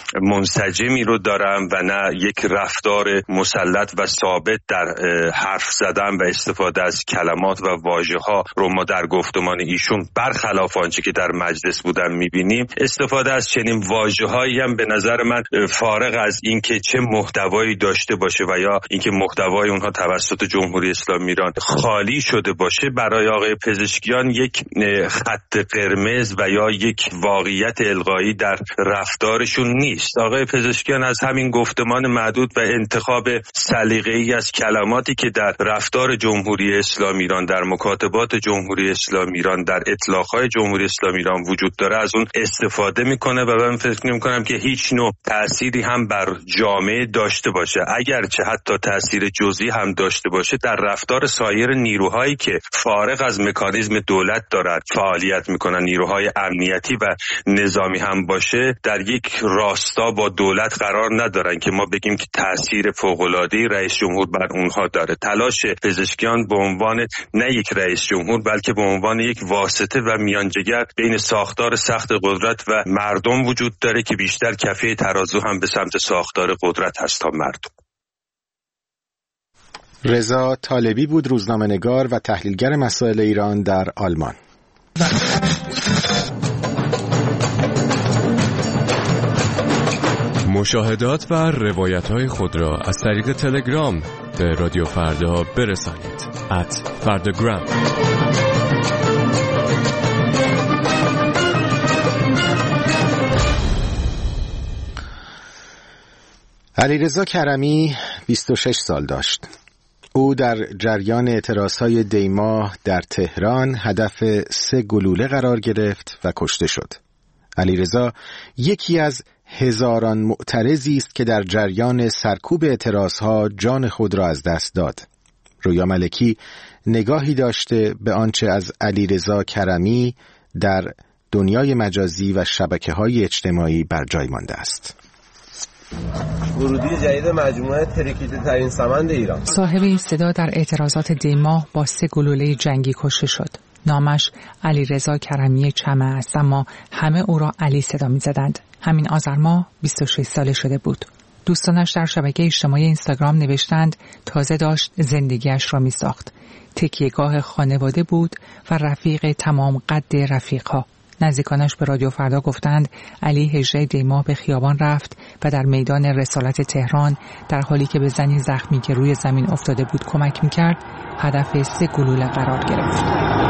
Speaker 10: منسجمی رو دارم و نه یک رفتار مسلط و ثابت در حرف زدن و استفاده از کلمات و واژه ها رو ما در گفتمان ایشون برخلاف آنچه که در مجلس بودن میبینیم. استفاده از چنین واژه‌هایی هم به نظر من فارغ از اینکه چه محتوایی داشته باشه و یا اینکه محتوای اونها توسط جمهوری اسلامی ایران خالی شده باشه، برای آقای پزشکیان یک خط قرمز و یا یک واقعیت الغایی در رفتارشون نیست. آقای پزشکیان از همین گفتمان محدود و انتخاب سلیقه‌ای از کلماتی که در رفتار جمهوری اسلامی ایران، در مکاتبات جمهوری اسلامی ایران، در اطلاق‌های جمهوری اسلامی ایران وجود داره از اون استفاده میکنه و من فکر نمی‌کنم که هیچ نوع تأثیری هم بر جامعه داشته باشه. اگرچه حتی تأثیر جزئی هم داشته باشه در رفتار سایر نیروهایی که فارغ از مکانیزم دولت دارند فعالیت میکنن، نیروهای امنیتی و نظامی هم باشه، در یک راستا با دولت قرار ندارن که ما بگیم که تأثیر فوق‌العاده‌ای رئیس جمهور بر اونها داره. تلاش پزشکیان به عنوان نه یک رئیس جمهور بلکه به عنوان یک واسطه و میانجیگر بین ساختار سخت قدرت و مردم وجود داره که بیشتر کفه ترازو هم به سمت ساختار قدرت هست تا مردم.
Speaker 1: رضا طالبی بود، روزنامه‌نگار و تحلیلگر مسائل ایران در آلمان.
Speaker 11: مشاهدات و روایت‌های خود را از طریق تلگرام به رادیو فردا برسانید. @فرdagram.
Speaker 1: علیرضا کرمی 26 سال داشت. او در جریان اعتراضهای دی‌ماه در تهران هدف 3 گلوله قرار گرفت و کشته شد. علیرضا یکی از هزاران معترضی است که در جریان سرکوب اعتراضها جان خود را از دست داد. رویا ملکی نگاهی داشته به آنچه از علیرضا کرمی در دنیای مجازی و شبکه‌های اجتماعی بر جای مانده است.
Speaker 12: ورودی جدید مجموعه ترکیده ترین سمند ایران.
Speaker 4: صاحب این صدا در اعتراضات دی‌ماه با 3 گلوله جنگی کشته شد. نامش علیرضا کرمی چمه است، اما همه او را علی صدا می‌زدند. همین آذر ماه 26 ساله شده بود. دوستانش در شبکه اجتماعی اینستاگرام نوشتند تازه داشت زندگیش را می‌ساخت. تکیه‌گاه خانواده بود و رفیق تمام قد رفیق‌ها. نزدیکانش به رادیو فردا گفتند علی 18 دی‌ماه به خیابان رفت و در میدان رسالت تهران در حالی که به زنی زخمی که روی زمین افتاده بود کمک می‌کرد هدف 3 گلوله قرار گرفت.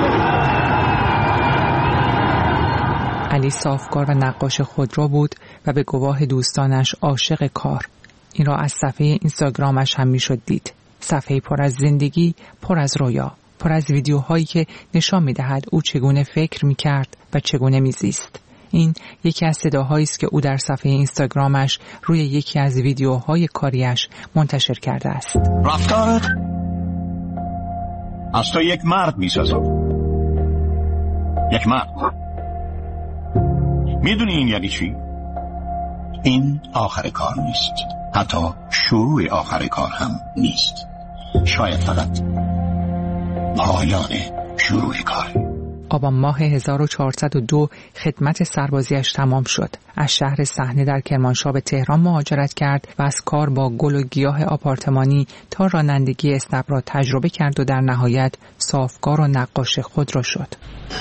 Speaker 4: علی صافکار و نقاش خودرو بود و به گواه دوستانش عاشق کار. این را از صفحه اینستاگرامش هم میشد دید. صفحه پر از زندگی، پر از رویا، پر از ویدیوهایی که نشان می‌دهد او چگونه فکر می‌کرد و چگونه می‌زیست. این یکی از صداهایی است که او در صفحه اینستاگرامش روی یکی از ویدیوهای کاریش منتشر کرده است.
Speaker 13: رفتارت از تو یک مرد می‌سازد. یک مرد. میدونی این یعنی چی؟ این آخر کار نیست. حتی شروع آخر کار هم نیست. شاید فقط پایان شروع کار.
Speaker 4: آبان ماه 1402 خدمت سربازیش تمام شد. از شهر صحنه در کرمانشاه به تهران مهاجرت کرد و از کار با گل و گیاه آپارتمانی تا رانندگی اسنپ را تجربه کرد و در نهایت صافکار و نقاش خود را شد.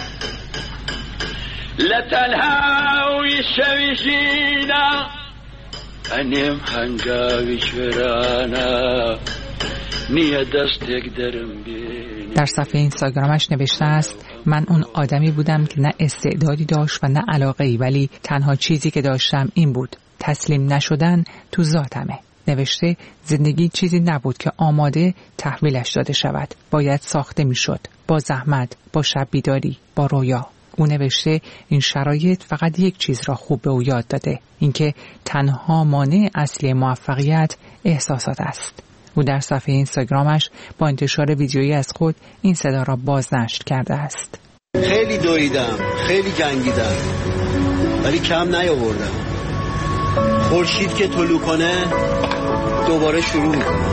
Speaker 14: لتنهاوی شویشینا انیم هنگاویش ورانا نیه دستک درم بین.
Speaker 4: در صفحه اینستاگرامش نوشته است: من اون آدمی بودم که نه استعدادی داشت و نه علاقه‌ای، ولی تنها چیزی که داشتم این بود، تسلیم نشدن تو ذاتمه. نوشته زندگی چیزی نبود که آماده تحویلش داده شود، باید ساخته میشد، با زحمت، با شب بیداری، با رویا. او نوشته این شرایط فقط یک چیز را خوب به او یاد داده، اینکه تنها مانع اصلی موفقیت احساسات است. او در صفحه اینستاگرامش با انتشار ویدیویی از خود این صدا را بازنشر کرده است:
Speaker 15: خیلی دویدم، خیلی جنگیدم، ولی کم نیاوردم. خورشید که طلوع کنه دوباره شروع میکنه.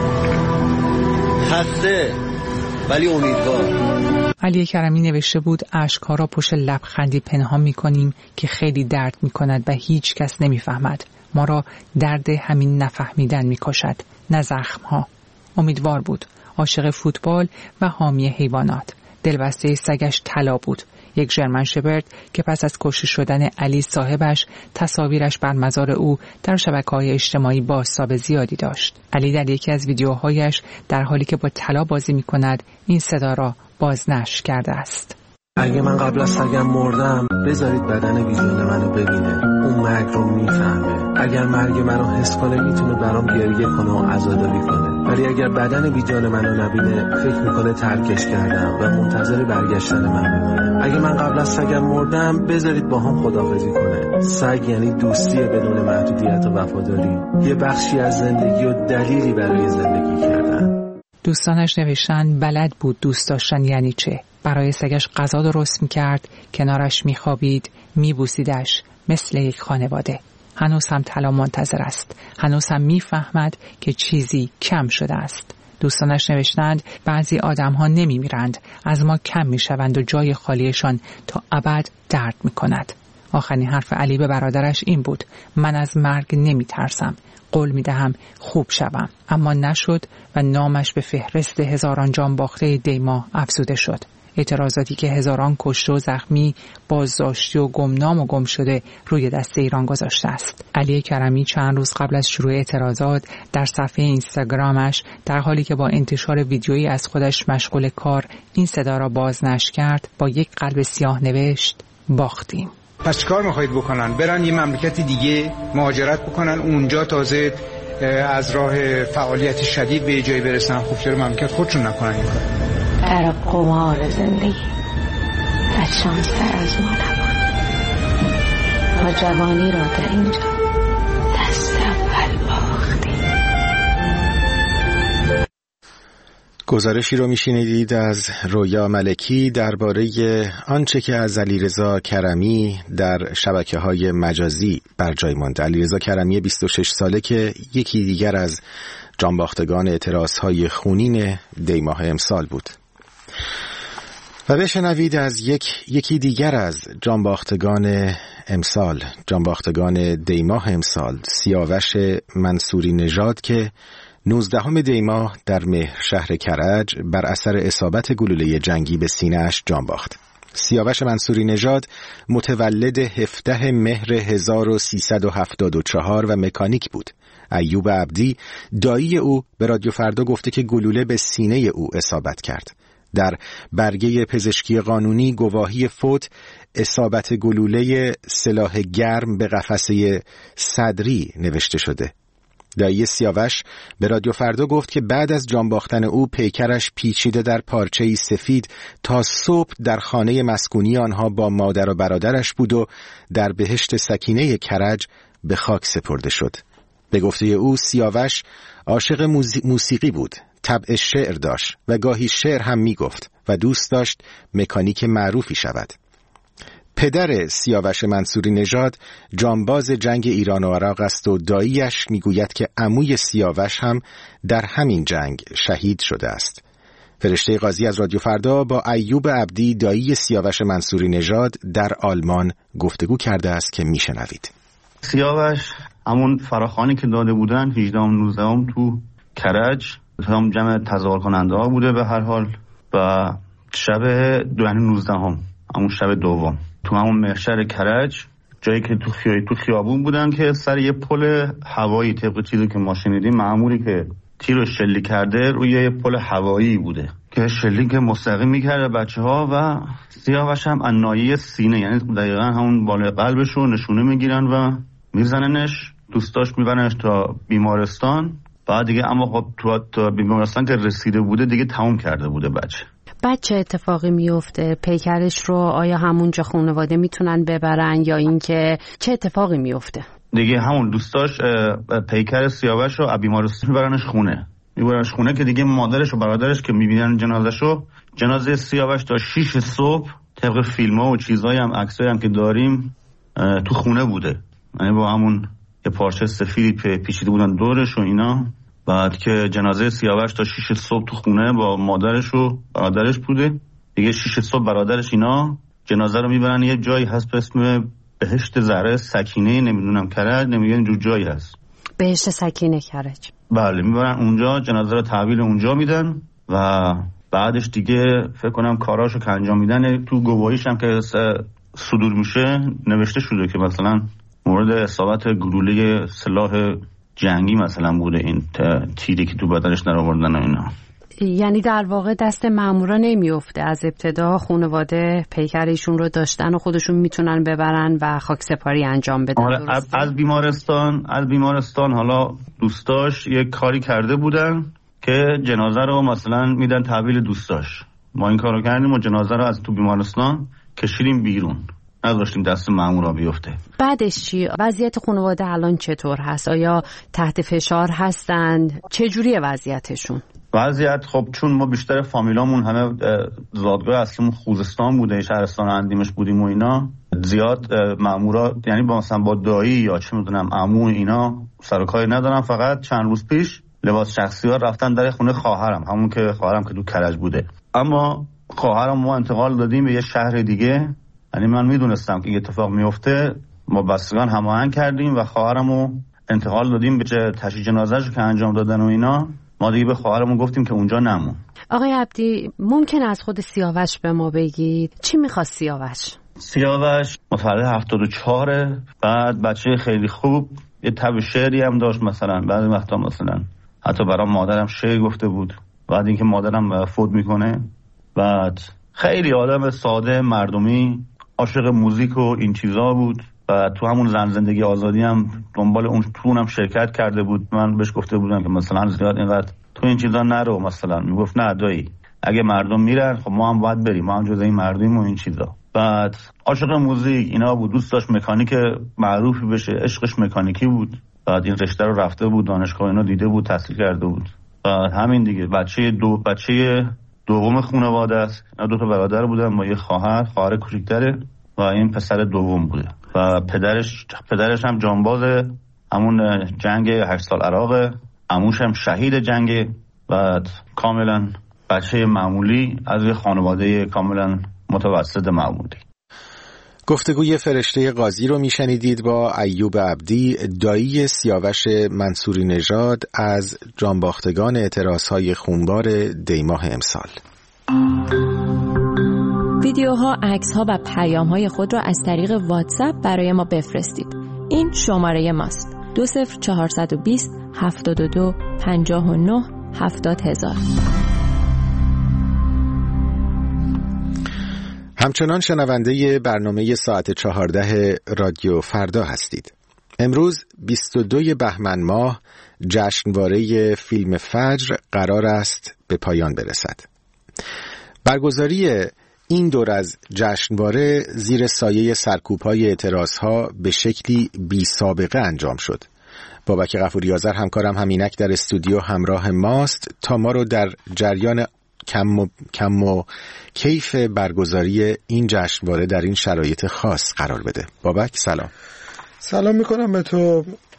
Speaker 15: خسته ولی امیدوار.
Speaker 4: علی کرمی نوشته بود اشک‌ها را پشت لبخندی پنهان می‌کنیم که خیلی درد می‌کند و هیچ کس نمی‌فهمد. ما را درد همین نفهمیدن می‌کشد، نه زخم‌ها. امیدوار بود، عاشق فوتبال و حامی حیوانات. دلبسته سگش طلا بود، یک ژرمن شپرد که پس از کشته شدن علی صاحبش تصاویرش بر مزار او در شبکه‌های اجتماعی بازتاب زیادی داشت. علی در یکی از ویدیوهایش در حالی که با طلا بازی می‌کند این صدا را بازنشر کرده است:
Speaker 16: اگه من قبل از سگم مردم بذارید بدن ویژن منو ببینه، اون مرگ رو میفهمه. اگر مرگ منو حس کنه میتونه برام گریه کنه و عزاداری کنه، ولی اگر بدن ویژن منو نبینه فکر میکنه ترکش کردم و منتظر برگشتن من میمونه. اگه من قبل از سگم مردم بذارید با هم خداحافظی کنه. سگ یعنی دوستی بدون محدودیت و وفاداری، یه بخشی از زندگی و دلیلی برای زندگی کردن.
Speaker 4: دوستانش نوشتن بلد بود دوست داشتن یعنی چه. برای سگش غذا درست می‌کرد، کنارش می‌خوابید، می‌بوسیدش مثل یک خانواده. هنوز هم طلا منتظر است. هنوز هم می‌فهمد که چیزی کم شده است. دوستانش نوشتند بعضی آدم‌ها نمی‌میرند، از ما کم می‌شوند و جای خالیشان تا ابد درد می‌کند. آخرین حرف علی به برادرش این بود: من از مرگ نمی‌ترسم. قول می‌دهم خوب شوم. اما نشد و نامش به فهرست هزاران جان باخته دیما افزوده شد. اعتراضاتی که هزاران کشته و زخمی، بازداشتی و گمنام و گم شده روی دست ایران گذاشته است. علی کرمی چند روز قبل از شروع اعتراضات در صفحه اینستاگرامش در حالی که با انتشار ویدیویی از خودش مشغول کار این صدا را بازنشر کرد، با یک قلب سیاه نوشت: باختیم.
Speaker 17: پس چیکار میخواید بکنن؟ برن یه مملکت دیگه مهاجرت بکنن، اونجا تازه از راه فعالیت شدید به جایی برسن؟ خب چرا مملکت خودشون نکنن این کار؟
Speaker 18: در قمار زندگی بدشانستر از ما نکن. ما جوانی را در اینجا دست اول باختیم.
Speaker 1: گزارشی رو میشنیدید از رویا ملکی درباره آنچه که از علیرضا کرمی در شبکه‌های مجازی بر جای مانده. علیرضا کرمی 26 ساله که یکی دیگر از جانباختگان اعتراضهای خونین دیماه امسال بود. و بشنوید از یکی دیگر از جانباختگان امسال، جانباختگان دیماه امسال، سیاوش منصوری نژاد که 19 دیماه در شهر کرج بر اثر اصابت گلوله جنگی به سینه‌اش جان باخت. سیاوش منصوری نژاد متولد 17 مهر 1374 و مکانیک بود. ایوب عبدی دایی او به رادیو فردا گفته که گلوله به سینه او اصابت کرد. در برگه پزشکی قانونی گواهی فوت اصابت گلوله سلاح گرم به قفسه صدری نوشته شده. دایی سیاوش به رادیو فردا گفت که بعد از جان باختن او پیکرش پیچیده در پارچه‌ای سفید تا صبح در خانه مسکونی آنها با مادر و برادرش بود و در بهشت سکینه کرج به خاک سپرده شد. به گفته او سیاوش عاشق موسیقی بود، طبع شعر داشت و گاهی شعر هم می گفت و دوست داشت مکانیک معروفی شود. پدر سیاوش منصوری نژاد جانباز جنگ ایران و عراق است و داییش میگوید که عموی سیاوش هم در همین جنگ شهید شده است. فرشته قاضی از رادیو فردا با ایوب عبدی دایی سیاوش منصوری نژاد در آلمان گفتگو کرده است که میشنوید.
Speaker 19: سیاوش همون فراخوانی که داده بودن 18 و 19 تو کرج هم جمع تظاهر کننده ها بوده به هر حال و شب 19 همون شب دوم تو همون محشر کرج جایی که تو خیابون بودن که سر یه پل هوایی طبق چیزی که ما شنیدیم مأموری که تیر رو شلیک کرده روی یه پل هوایی بوده که شلیک مستقیم میکرده بچه‌ها و سیاوش هم ناحیه سینه، یعنی دقیقاً همون بالای قلبش رو نشونه میگیرن و میزننش، دوستاش میبرنش تا بیمارستان. بعد دیگه اما خب تو بیمارستان که رسیده بوده دیگه تموم کرده بوده
Speaker 20: بعد چه اتفاقی میفته؟ پیکرش رو آیا همونجا خانواده میتونن ببرن یا اینکه چه اتفاقی میفته؟
Speaker 19: دیگه همون دوستاش پیکر سیاوش رو بیمارستان میبرنش خونه که دیگه مادرش و برادرش که میبینن جنازه سیاوش تا 6 صبح طبق فیلم‌ها و چیزایی هم عکسایی هم که داریم تو خونه بوده، یعنی با همون یه پارچه سفیدی پیچیده بودن دورش و اینا. بعد که جنازه سیاوش تا 6 صبح تو خونه با مادرش و برادرش بوده دیگه 6 صبح برادرش اینا جنازه رو میبرن یه جایی هست به اسم بهشت زهره سکینه، نمیدونم کرج، نمیدونم جو جایی هست
Speaker 20: بهشت سکینه کرج.
Speaker 19: بله میبرن اونجا، جنازه رو تحویل اونجا میدن و بعدش دیگه فکر کنم کاراشو که انجام میدن تو گواهیش هم که صدور میشه نوشته شده که مثلا مورد اصابت گلوله سلاح جنگی مثلا بوده این تیری که تو بدنش در آوردن و اینا.
Speaker 20: یعنی در واقع دست مامورا نمیفته، از ابتدا خانواده پیکر ایشون رو داشتن و خودشون میتونن ببرن و خاکسپاری انجام بدن.
Speaker 19: از بیمارستان حالا دوستاش یک کاری کرده بودن که جنازه رو مثلا میدن تحویل دوستاش. ما این کارو کردیم و جنازه رو از تو بیمارستان کشیدیم بیرون، نذاشتیم دست مامورا بیفته.
Speaker 20: بعدش چی؟ وضعیت خانواده الان چطور هست؟ آیا تحت فشار هستن؟ چه جوریه وضعیتشون؟
Speaker 19: وضعیت خب چون ما بیشتر فامیلامون همه زادگاه اصلیمون خوزستان بوده، شهرستان اندیمش بودیم و اینا، زیاد مامورا یعنی مثلا با دایی یا چه میدونم عمو اینا سر و کاری ندارن. فقط چند روز پیش لباس شخصی ها رفتن در خونه خواهرم، همون که خواهرم که تو کرج بوده، اما خواهرم ما انتقال دادیم به یه شهر دیگه. یعنی من میدونستم که این اتفاق میفته، ما بستگان هماهنگ کردیم و خواهرمو انتقال دادیم به تشییع جنازه‌شو که انجام دادن و اینا. ما دیگه به خواهرمون گفتیم که اونجا نمون.
Speaker 20: آقای عبدی ممکن از خود سیاوش به ما بگید چی میخواست سیاوش
Speaker 19: متولد 74، بعد بچه خیلی خوب، یه تب شعری هم داشت، مثلا بعضی وقتا مثلا حتی برام مادرم شعر گفته بود بعد اینکه مادرم فوت میکنه. بعد خیلی آدم ساده مردمی، عاشق موزیک و این چیزا بود و تو همون زن زندگی آزادی هم دنبال اون تونم شرکت کرده بود. من بهش گفته بودم که مثلا زیاد اینقدر تو این چیزا نرو، مثلا میگفت نه دایی اگه مردم میرن خب ما هم باید بریم، ما هم جز این مردمیم و این چیزا. بعد عاشق موزیک اینا بود، دوست داشت مکانیک معروفی بشه، عشقش مکانیکی بود. بعد این رشته رو رفته بود دانشگاه اینا دیده بود، تحصیل کرده بود. بعد همین دیگه بچه دوم خانواده است. دو تا برادر بودن با یه خواهر کوچیک‌تره و این پسر دوم بوده و پدرش هم جانباز همون جنگ 8 سال عراق، عموش هم شهید جنگ. بعد کاملا بچه معمولی از یه خانواده کاملا متوسط معمولی.
Speaker 1: گفتگوی فرشته قاضی رو میشنیدید با ایوب عبدی دایی سیاوش منصوری نژاد از جانباختگان اعتراضهای خونبار دیماه امسال.
Speaker 3: ویدیوها، عکس‌ها و پیام‌های خود را از طریق واتساپ برای ما بفرستید. این شماره ماست: 20420 72 59 70000.
Speaker 1: همچنان شنونده برنامه ساعت 14 رادیو فردا هستید. امروز 22 بهمن ماه جشنواره فیلم فجر قرار است به پایان برسد. برگزاری این دور از جشنواره زیر سایه سرکوب‌های اعتراضها به شکلی بی سابقه انجام شد. بابک غفوری آذر همکارم همینک در استودیو همراه ماست تا ما رو در جریان کم و کیف برگزاری این جشنواره در این شرایط خاص قرار بده. بابک سلام.
Speaker 21: سلام میکنم به تو.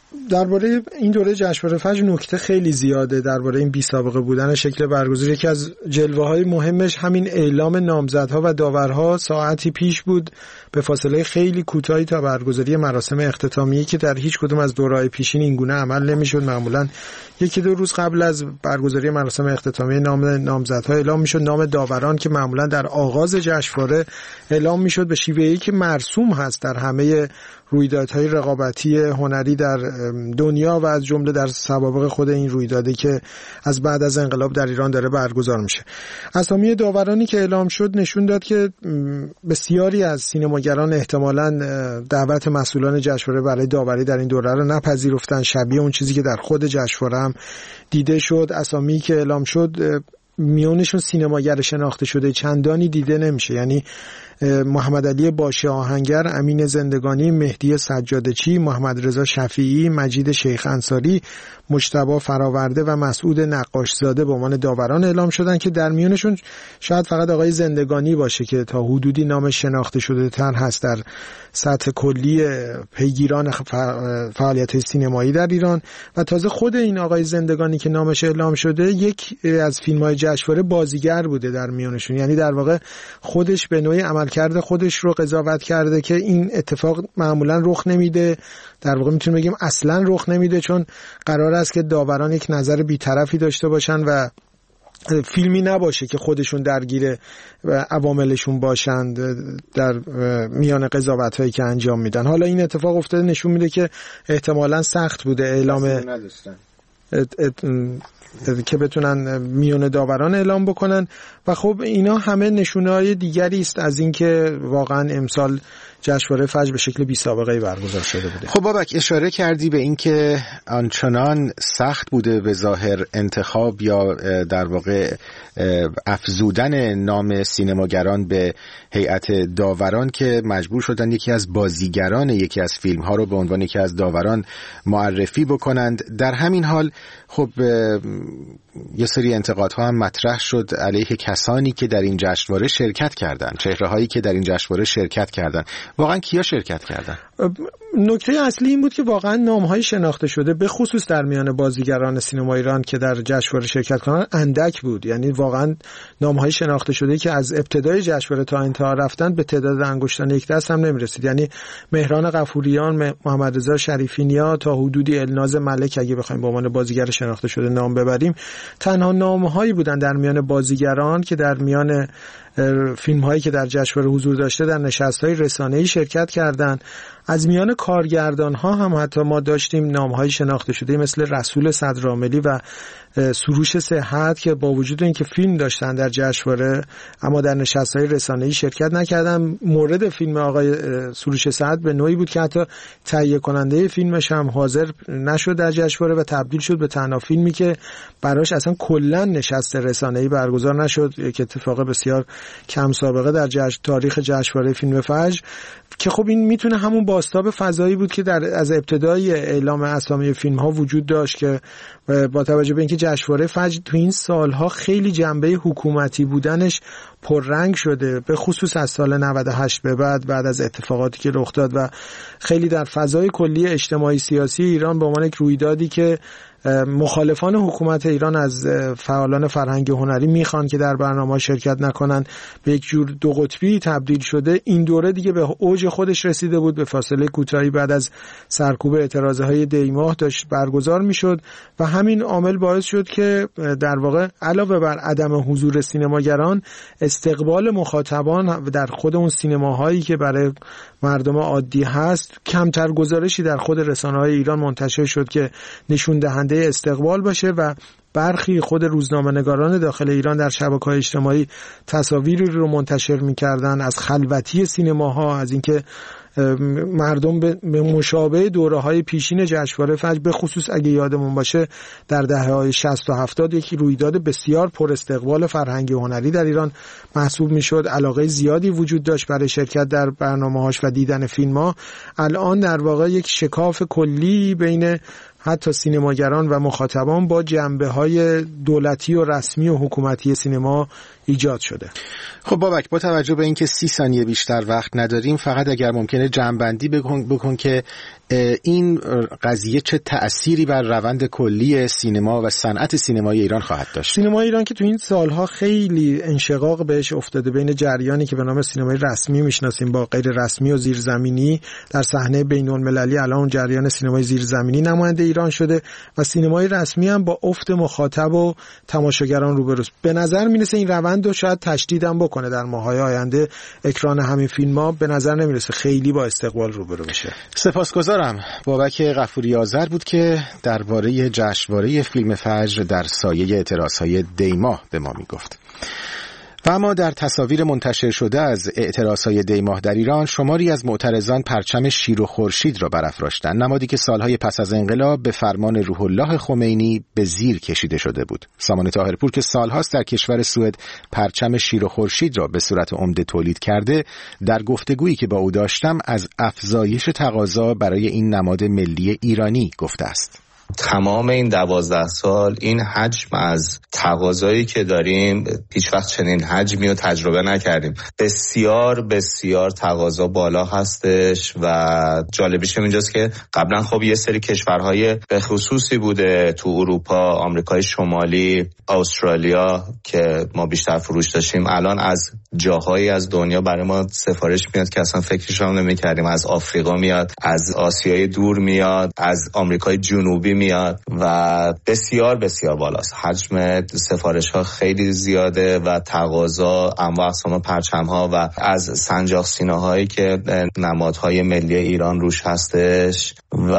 Speaker 21: درباره این دوره جشنواره فجر نکته خیلی زیاده درباره این بی سابقه بودن شکل برگزاری. یکی از جلوه‌های مهمش همین اعلام نامزدها و داورها ساعتی پیش بود به فاصله خیلی کوتاهی تا برگزاری مراسم اختتامیه که در هیچ کدوم از دوره‌های پیشین این گونه عمل نمی‌شد. معمولاً یکی دو روز قبل از برگزاری مراسم اختتامیه نام نامزدها اعلام می‌شد، نام داوران که معمولاً در آغاز جشنواره اعلام می‌شد به شیوهی که مرسوم هست در همه رویدادهای رقابتی هنری در دنیا و از جمله در سوابق خود این رویدادی که از بعد از انقلاب در ایران داره برگزار میشه. اسامی داورانی که اعلام شد نشون داد که بسیاری از سینماگران احتمالاً دعوت مسئولان جشنواره برای داوری در این دوره رو نپذیرفتن، شبیه اون چیزی که در خود جشنواره هم دیده شد. اسامی که اعلام شد میونشون سینماگر شناخته شده چندانی دیده نمیشه، یعنی محمد علی باشی آهنگر، امین زندگانی، مهدی سجادچی، محمد رضا شفیعی، مجید شیخ انصاری، مجتبی فراورده و مسعود نقاشزاده به عنوان داوران اعلام شدن که در میونشون شاید فقط آقای زندگانی باشه که تا حدودی نام شناخته شده تر هست در سطح کلی پیگیران فعالیت سینمایی در ایران. و تازه خود این آقای زندگانی که نامش اعلام شده یک از فیلم‌های جشنواره بازیگر بوده در میونشون، یعنی در واقع خودش به نوعی عملکرد خودش رو قضاوت کرده که این اتفاق معمولا رخ نمیده، در واقع میتونیم بگیم اصلا رخ نمیده، چون قرار است که داوران یک نظر بی‌طرفی داشته باشن و فیلمی نباشه که خودشون درگیر عواملشون باشند در میان قضاوت‌هایی که انجام میدن. حالا این اتفاق افتاده، نشون میده که احتمالاً سخت بوده اعلام که بتونن میون داوران اعلام بکنن و خب اینا همه نشونه‌های دیگری است از اینکه واقعا امسال جشنواره فجر به شکل بی سابقه‌ای برگزار شده بوده.
Speaker 1: خب بابک اشاره کردی به اینکه آنچنان سخت بوده به ظاهر انتخاب یا در واقع افزودن نام سینماگران به هیئت داوران که مجبور شدن یکی از بازیگران یکی از فیلم‌ها رو به عنوان یکی از داوران معرفی بکنند. در همین حال خب یه سری انتقادها هم مطرح شد علیه کسانی که در این جشنواره شرکت کردن، چهره‌هایی که در این جشنواره شرکت کردن. واقعا کیا شرکت کردن؟
Speaker 21: نکته اصلی این بود که واقعا نام‌های شناخته شده به خصوص در میان بازیگران سینما ایران که در جشنواره شرکت کنن اندک بود، یعنی واقعا نام‌های شناخته شده که از ابتدای جشنواره تا انتها رفتن به تعداد انگشتان یک دست هم نمی‌رسید، یعنی مهران غفوریان، محمد رضا شریفی نیا تا حدودی الناز ملک اگه بخوایم به عنوان بازیگر شناخته شده نام ببریم، تنها نام‌هایی بودن در میان بازیگران که در میان فیلم هایی که در جشنواره حضور داشته در نشست‌های رسانه‌ای شرکت کردند. از میان کارگردان ها هم حتی ما داشتیم نام‌های شناخته شده مثل رسول صدرعاملی و سروش صحت که با وجود اینکه فیلم داشتن در جشنواره اما در نشست‌های رسانه‌ای شرکت نکردن. مورد فیلم آقای سروش صحت به نوعی بود که حتی تهیه کننده فیلمش هم حاضر نشد در جشنواره و تبدیل شد به تنها فیلمی که براش اصلا کلا نشست رسانه‌ای برگزار نشد، یک اتفاق بسیار کم سابقه در تاریخ جشنواره فیلم فجر که خب این میتونه همون بازتاب فضایی بود که از ابتدای اعلام اسامی فیلم ها وجود داشت که با توجه به اینکه جشنواره فجر تو این سالها خیلی جنبه حکومتی بودنش پررنگ شده، به خصوص از سال 98 به بعد از اتفاقاتی که رخ داد و خیلی در فضای کلی اجتماعی سیاسی ایران به عنوان یک رویدادی که مخالفان حکومت ایران از فعالان فرهنگ هنری میخوان که در برنامه شرکت نکنن به یک جور دو قطبی تبدیل شده. این دوره دیگه به اوج خودش رسیده بود، به فاصله کوتاهی بعد از سرکوب اعتراضهای دی ماه داشت برگزار میشد و همین عامل باعث شد که در واقع علاوه بر عدم حضور سینماگران استقبال مخاطبان در خود اون سینماهایی که برای مردم عادی هست کمتر گزارشی در خود رسانه‌های ایران منتشر شد که نشون دهنده استقبال باشه و برخی خود روزنامه‌نگاران داخل ایران در شبکه‌های اجتماعی تصاویری رو منتشر می‌کردن از خلوتی سینماها، از اینکه مردم به مشابه دوره‌های پیشین جشنواره فجر به خصوص اگه یادمون باشه در دهه‌های 60 و 70 یکی رویداد بسیار پر استقبال فرهنگی و هنری در ایران محسوب میشد، علاقه زیادی وجود داشت برای شرکت در برنامه‌هاش و دیدن فیلم‌ها. الان در واقع یک شکاف کلی بین حتی سینماگران و مخاطبان با جنبه‌های دولتی و رسمی و حکومتی سینما ایجاد شده.
Speaker 1: خب بابک، با توجه به اینکه 30 ثانیه بیشتر وقت نداریم، فقط اگر ممکنه جمع‌بندی بکن که این قضیه چه تأثیری بر روند کلی سینما و صنعت سینمای ایران خواهد داشت؟
Speaker 21: سینمای ایران که تو این سالها خیلی انشقاق بهش افتاده بین جریانی که به نام سینمای رسمی میشناسیم با غیر رسمی و زیرزمینی، در صحنه بین‌المللی الان جریان سینمای زیرزمینی نماینده ایران شده و سینمای رسمی هم با افت مخاطب و تماشاگران روبروست. به نظر میرسه این روند رو شاید تشدید هم بکنه در ماه‌های آینده. اکران همین فیلم‌ها به نظر نمیرسه خیلی با استقبال روبرو بشه.
Speaker 1: سپاسگزارم. بابک غفوری آذر بود که درباره جشنواره فیلم فجر در سایه اعتراضهای دی‌ماه به ما میگفت. و اما در تصاویر منتشر شده از اعتراضهای دی‌ماه در ایران، شماری از معترضان پرچم شیر و خورشید را برافراشتند، نمادی که سالهای پس از انقلاب به فرمان روح الله خمینی به زیر کشیده شده بود. سامان طاهرپور که سالهاست در کشور سوئد پرچم شیر و خورشید را به صورت عمده تولید کرده، در گفتگویی که با او داشتم از افزایش تقاضا برای این نماد ملی ایرانی گفته است.
Speaker 2: تمام این 12 سال این حجم از تقاضایی که داریم هیچ وقت چنین حجمی رو تجربه نکردیم. بسیار بسیار تقاضا بالا هستش و جالبیش اینجاست که قبلا خب یه سری کشورهای به خصوصی بوده تو اروپا، آمریکای شمالی، استرالیا که ما بیشتر فروش داشتیم، الان از جاهایی از دنیا برای ما سفارش میاد که اصلا فکرش هم نمی‌کردیم. از آفریقا میاد، از آسیای دور میاد، از آمریکای جنوبی میاد و بسیار بسیار بالاست. حجم سفارش ها خیلی زیاده و تقاضا انواع اقسام پرچم ها و از سنجاق سینه‌هایی که نمادهای ملی ایران روش هستش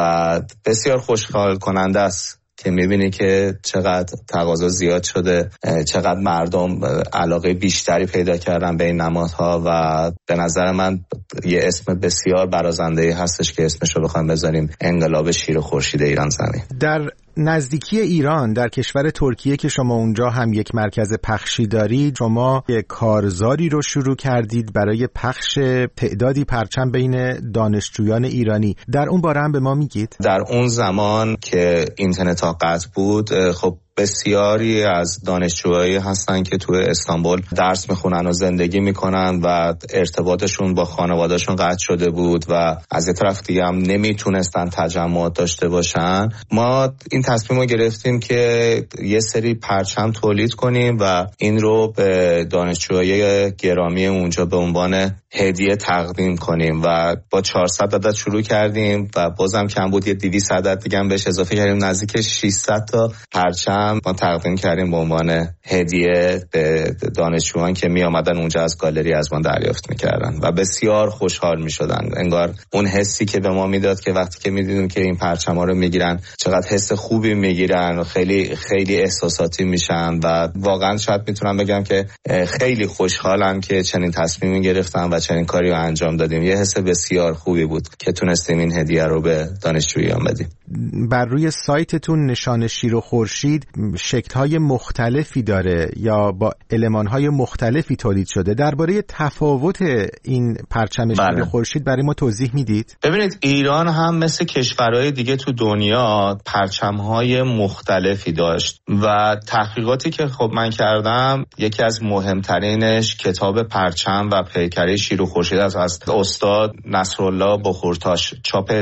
Speaker 2: و بسیار خوشحال کننده است که میبینی که چقدر تقاضا زیاد شده، چقدر مردم علاقه بیشتری پیدا کردن به این نمادها و به نظر من یه اسم بسیار برازنده‌ای هستش که اسمشو بخوایم بذاریم انقلاب شیر خورشید ایران زمین.
Speaker 1: در نزدیکی ایران، در کشور ترکیه که شما اونجا هم یک مرکز پخشی دارید، شما یک کارزاری رو شروع کردید برای پخش تعدادی پرچم بین دانشجویان ایرانی. در اون باره هم به ما میگید؟
Speaker 2: در اون زمان که اینترنت ها قطع بود، خب بسیاری از دانشجوهایی هستن که توی استانبول درس میخونن و زندگی میکنن و ارتباطشون با خانوادهشون قطع شده بود و از یه طرف دیگه هم نمیتونستن تجمعات داشته باشن. ما این تصمیم رو گرفتیم که یه سری پرچم تولید کنیم و این رو به دانشجوهای گرامی اونجا به عنوان هدیه تقدیم کنیم و با 400 عدد شروع کردیم و بازم کم بود، یه 200 عدد دیگه هم بهش اضافه کردیم، نزدیک 600 تا پرچم ما تقدیم کردیم به عنوان هدیه به دانشجویان که می آمدن اونجا از گالری از ما دریافت میکردن و بسیار خوشحال میشدن. انگار اون حسی که به ما میداد که وقتی که میدیدیم که این پرچما رو میگیرن چقدر حس خوبی میگیرن و خیلی خیلی احساساتی میشن و واقعا شاید میتونم بگم که خیلی خوشحالم که چنین تصمیمی گرفتم و چنین کاری رو انجام دادیم. یه حس بسیار خوبی بود که تونستیم این هدیه رو به دانشجویان بدیم.
Speaker 1: بر روی سایتتون نشان شیر و خورشید شکل‌های مختلفی داره یا با المان‌های مختلفی تولید شده. درباره تفاوت این پرچم شیر و خورشید برای ما توضیح میدید؟
Speaker 2: ببینید، ایران هم مثل کشورهای دیگه تو دنیا پرچم‌های مختلفی داشت و تحقیقاتی که خب من کردم، یکی از مهمترینش کتاب پرچم و پیکره شیر و خورشید از استاد نصرالله بخورتاش، چاپ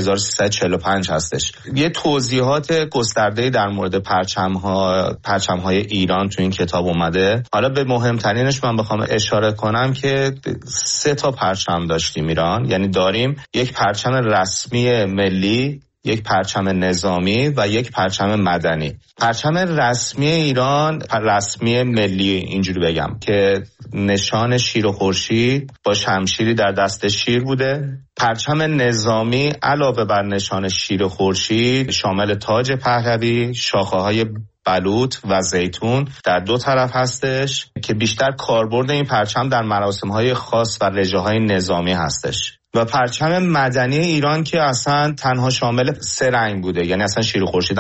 Speaker 2: 1345 هستش. یه توضیحات گسترده‌ای در مورد پرچم‌های ایران تو این کتاب اومده. حالا به مهمترینش من بخوام اشاره کنم که 3 تا پرچم داشتیم ایران، یعنی داریم یک پرچم رسمی ملی، یک پرچم نظامی و یک پرچم مدنی. پرچم رسمی ایران، رسمی ملی اینجوری بگم که نشان شیر و خورشید با شمشیری در دست شیر بوده. پرچم نظامی علاوه بر نشان شیر و خورشید شامل تاج پهلوی، شاخه‌های بلوط و زیتون در 2 طرف هستش که بیشتر کاربرد این پرچم در مراسم‌های خاص و رژه‌های نظامی هستش. و پرچم مدنی ایران که اصلا تنها شامل 3 رنگ بوده، یعنی اصلا شیر و خورشید هم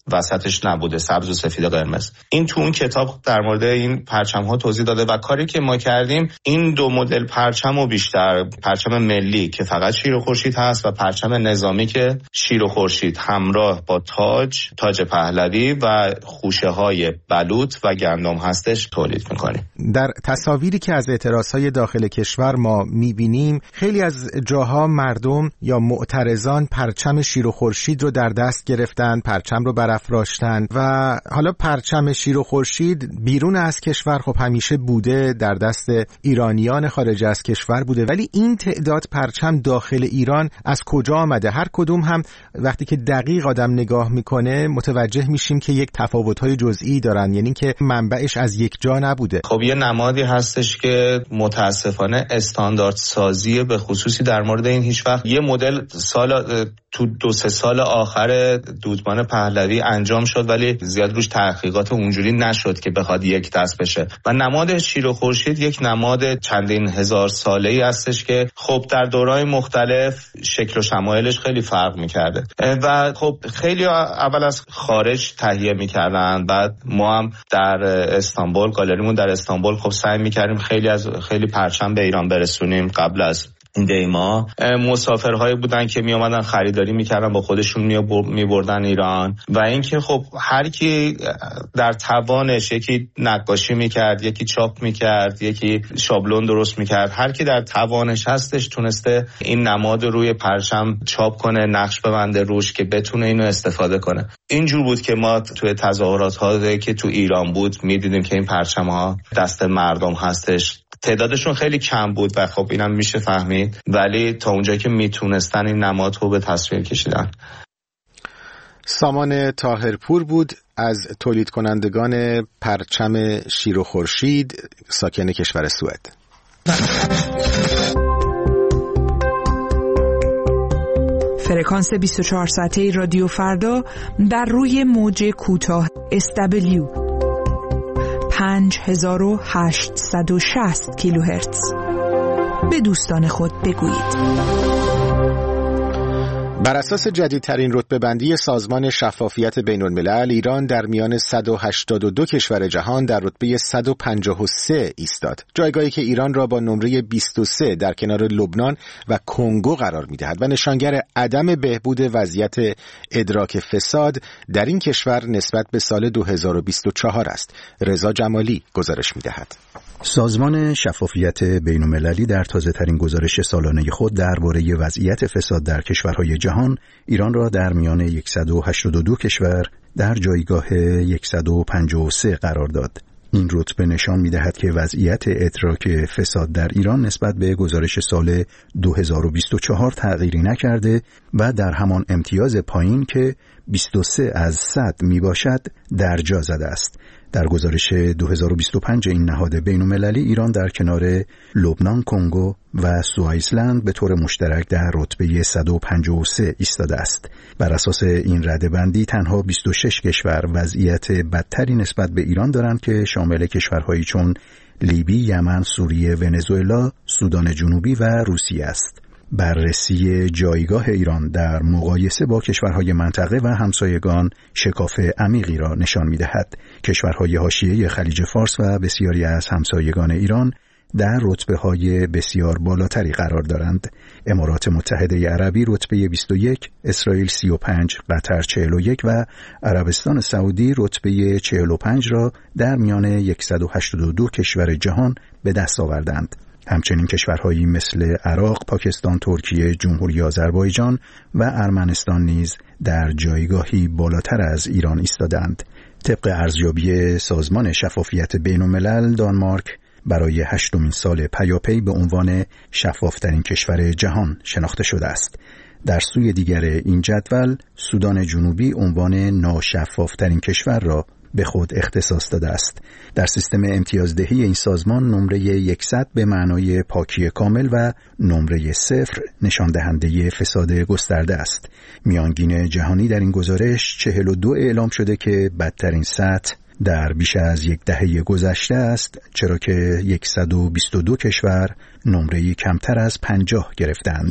Speaker 2: وسطش نبوده، سبز و سفید و قرمز. این تو اون کتاب در مورد این پرچم ها توضیح داده و کاری که ما کردیم این دو مدل پرچم و بیشتر پرچم ملی که فقط شیر و خورشید هست و پرچم نظامی که شیر و خورشید همراه با تاج پهلوی و خوشه های بلوط و گندم هستش تولید میکنیم.
Speaker 1: در تصاویری که از اعتراضهای داخل کشور ما میبینیم خیلی از جاها مردم یا معترضان پرچم شیر و خورشید رو در دست گرفتن، پرچم رو برافراشتن و حالا پرچم شیر و خورشید بیرون از کشور خب همیشه بوده، در دست ایرانیان خارج از کشور بوده، ولی این تعداد پرچم داخل ایران از کجا آمده؟ هر کدوم هم وقتی که دقیق آدم نگاه میکنه متوجه میشیم که یک تفاوت‌های جزئی دارن، یعنی که منبعش از یک جا نبوده.
Speaker 2: خب یه نمادی هستش که متاسفانه استاندارد سازی به خصوصی در مورد این هیچ وقت یه مدل تو 2-3 سال آخر دودمان پهلوی انجام شد ولی زیاد روش تحقیقات اونجوری نشد که بخواد یک دست بشه و نماد شیر و خورشید یک نماد چندین هزار ساله‌ای هستش که خب در دوره‌های مختلف شکل و شمایلش خیلی فرق می‌کرده و خب خیلی اول از خارج تهیه می‌کردن، بعد ما هم در استانبول، گالریمون در استانبول خب سعی می‌کردیم خیلی پرچم به ایران برسونیم. قبل از دیما مسافرهایی بودن که می اومدن خریداری میکردن با خودشون میبردن ایران و اینکه خب هر کی در توانش یکی نقاشی میکرد، یکی چاپ میکرد، یکی شابلون درست میکرد، هر کی در توانش هستش تونسته این نماد روی پرچم چاپ کنه، نقش ببنده روش که بتونه اینو استفاده کنه. اینجور بود که ما توی تظاهرات ها که تو ایران بود میدیدیم که این پرچم ها دست مردم هستش. تعدادشون خیلی کم بود و خب اینم میشه فهمید، ولی تا اونجایی که میتونستن این نماد رو به تصویر کشیدن.
Speaker 1: سامان طاهرپور بود از تولید کنندگان پرچم شیر و خورشید، ساکن کشور سوئد.
Speaker 4: فرکانس 24 ساعته رادیو فردا در روی موج کوتاه SW 5860 کیلوهرتز. به دوستان خود بگویید.
Speaker 1: بر اساس جدیدترین رتبه‌بندی سازمان شفافیت بین‌الملل، ایران در میان 182 کشور جهان در رتبه 153 ایستاد. جایگاهی که ایران را با نمره 23 در کنار لبنان و کنگو قرار می‌دهد و نشانگر عدم بهبود وضعیت ادراک فساد در این کشور نسبت به سال 2024 است. رضا جمالی گزارش می‌دهد.
Speaker 6: سازمان شفافیت بین‌المللی در تازه‌ترین گزارش سالانه خود درباره وضعیت فساد در کشورهای جهان ایران را در میان 182 کشور در جایگاه 153 قرار داد. این رتبه نشان می‌دهد که وضعیت ادراک فساد در ایران نسبت به گزارش سال 2024 تغییری نکرده و در همان امتیاز پایین که 23 از 100 میباشد در جا زده است. در گزارش 2025 این نهاد بین‌المللی ایران در کنار لبنان، کنگو و سوئیسلند به طور مشترک در رتبه 153 ایستاده است. بر اساس این رده‌بندی تنها 26 کشور وضعیت بدتری نسبت به ایران دارند که شامل کشورهایی چون لیبی، یمن، سوریه، ونزوئلا، سودان جنوبی و روسیه است. بررسی جایگاه ایران در مقایسه با کشورهای منطقه و همسایگان شکاف عمیقی را نشان می‌دهد. کشورهای حاشیه خلیج فارس و بسیاری از همسایگان ایران در رتبه‌های بسیار بالاتری قرار دارند. امارات متحده عربی رتبه 21، اسرائیل 35، قطر 41 و عربستان سعودی رتبه 45 را در میان 182 کشور جهان به دست آوردند. همچنین کشورهایی مثل عراق، پاکستان، ترکیه، جمهوری آذربایجان و ارمنستان نیز در جایگاهی بالاتر از ایران ایستادند. طبق ارزیابی سازمان شفافیت بین‌الملل، دانمارک برای 8مین سال پیاپی به عنوان شفافترین کشور جهان شناخته شده است. در سوی دیگر این جدول، سودان جنوبی عنوان ناشفافترین کشور را به خود اختصاص داده است. در سیستم امتیازدهی این سازمان نمره 100 به معنای پاکی کامل و نمره 0 نشان دهنده فساد گسترده است. میانگین جهانی در این گزارش 42 اعلام شده که بدترین سطح در بیش از یک دهه گذشته است، چرا که 122 کشور نمره کمتر از 50 گرفتند.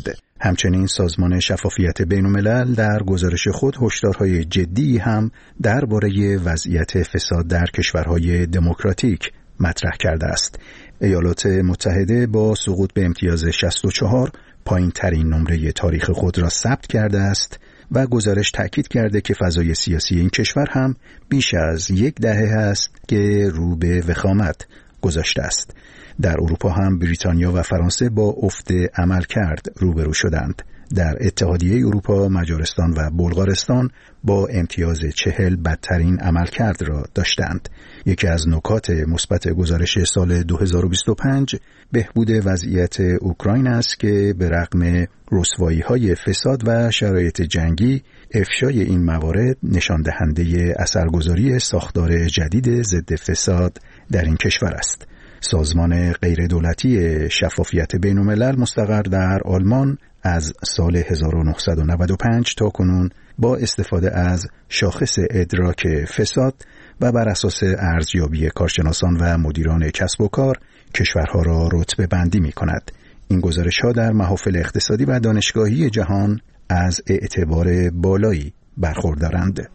Speaker 6: همچنین سازمان شفافیت بین‌الملل در گزارش خود هشدارهای جدی هم درباره وضعیت فساد در کشورهای دموکراتیک مطرح کرده است. ایالات متحده با سقوط به امتیاز 64 پایین‌ترین نمره تاریخ خود را ثبت کرده است و گزارش تأکید کرده که فضای سیاسی این کشور هم بیش از 10 دهه است که رو به وخامت گذاشته است. در اروپا هم بریتانیا و فرانسه با افت عملکرد روبرو شدند. در اتحادیه اروپا مجارستان و بلغارستان با امتیاز 40 بدترین عملکرد را داشتند. یکی از نکات مثبت گزارش سال 2025 بهبود وضعیت اوکراین است که به رغم رسوایی‌های فساد و شرایط جنگی، افشای این موارد نشان دهنده اثرگذاری ساختار جدید ضد فساد در این کشور است. سازمان غیردولتی شفافیت بین‌الملل مستقر در آلمان از سال 1995 تا کنون با استفاده از شاخص ادراک فساد و بر اساس ارزیابی کارشناسان و مدیران کسب و کار کشورها را رتبه بندی می کند. این گزارش‌ها در محافل اقتصادی و دانشگاهی جهان از اعتبار بالایی برخوردارند.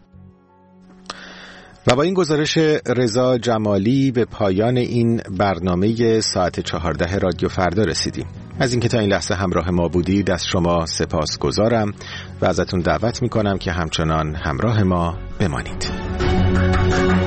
Speaker 1: و با این گزارش رضا جمالی به پایان این برنامه ساعت 14 رادیو فردا رسیدیم. از اینکه تا این لحظه همراه ما بودید از شما سپاسگزارم و ازتون دعوت میکنم که همچنان همراه ما بمانید.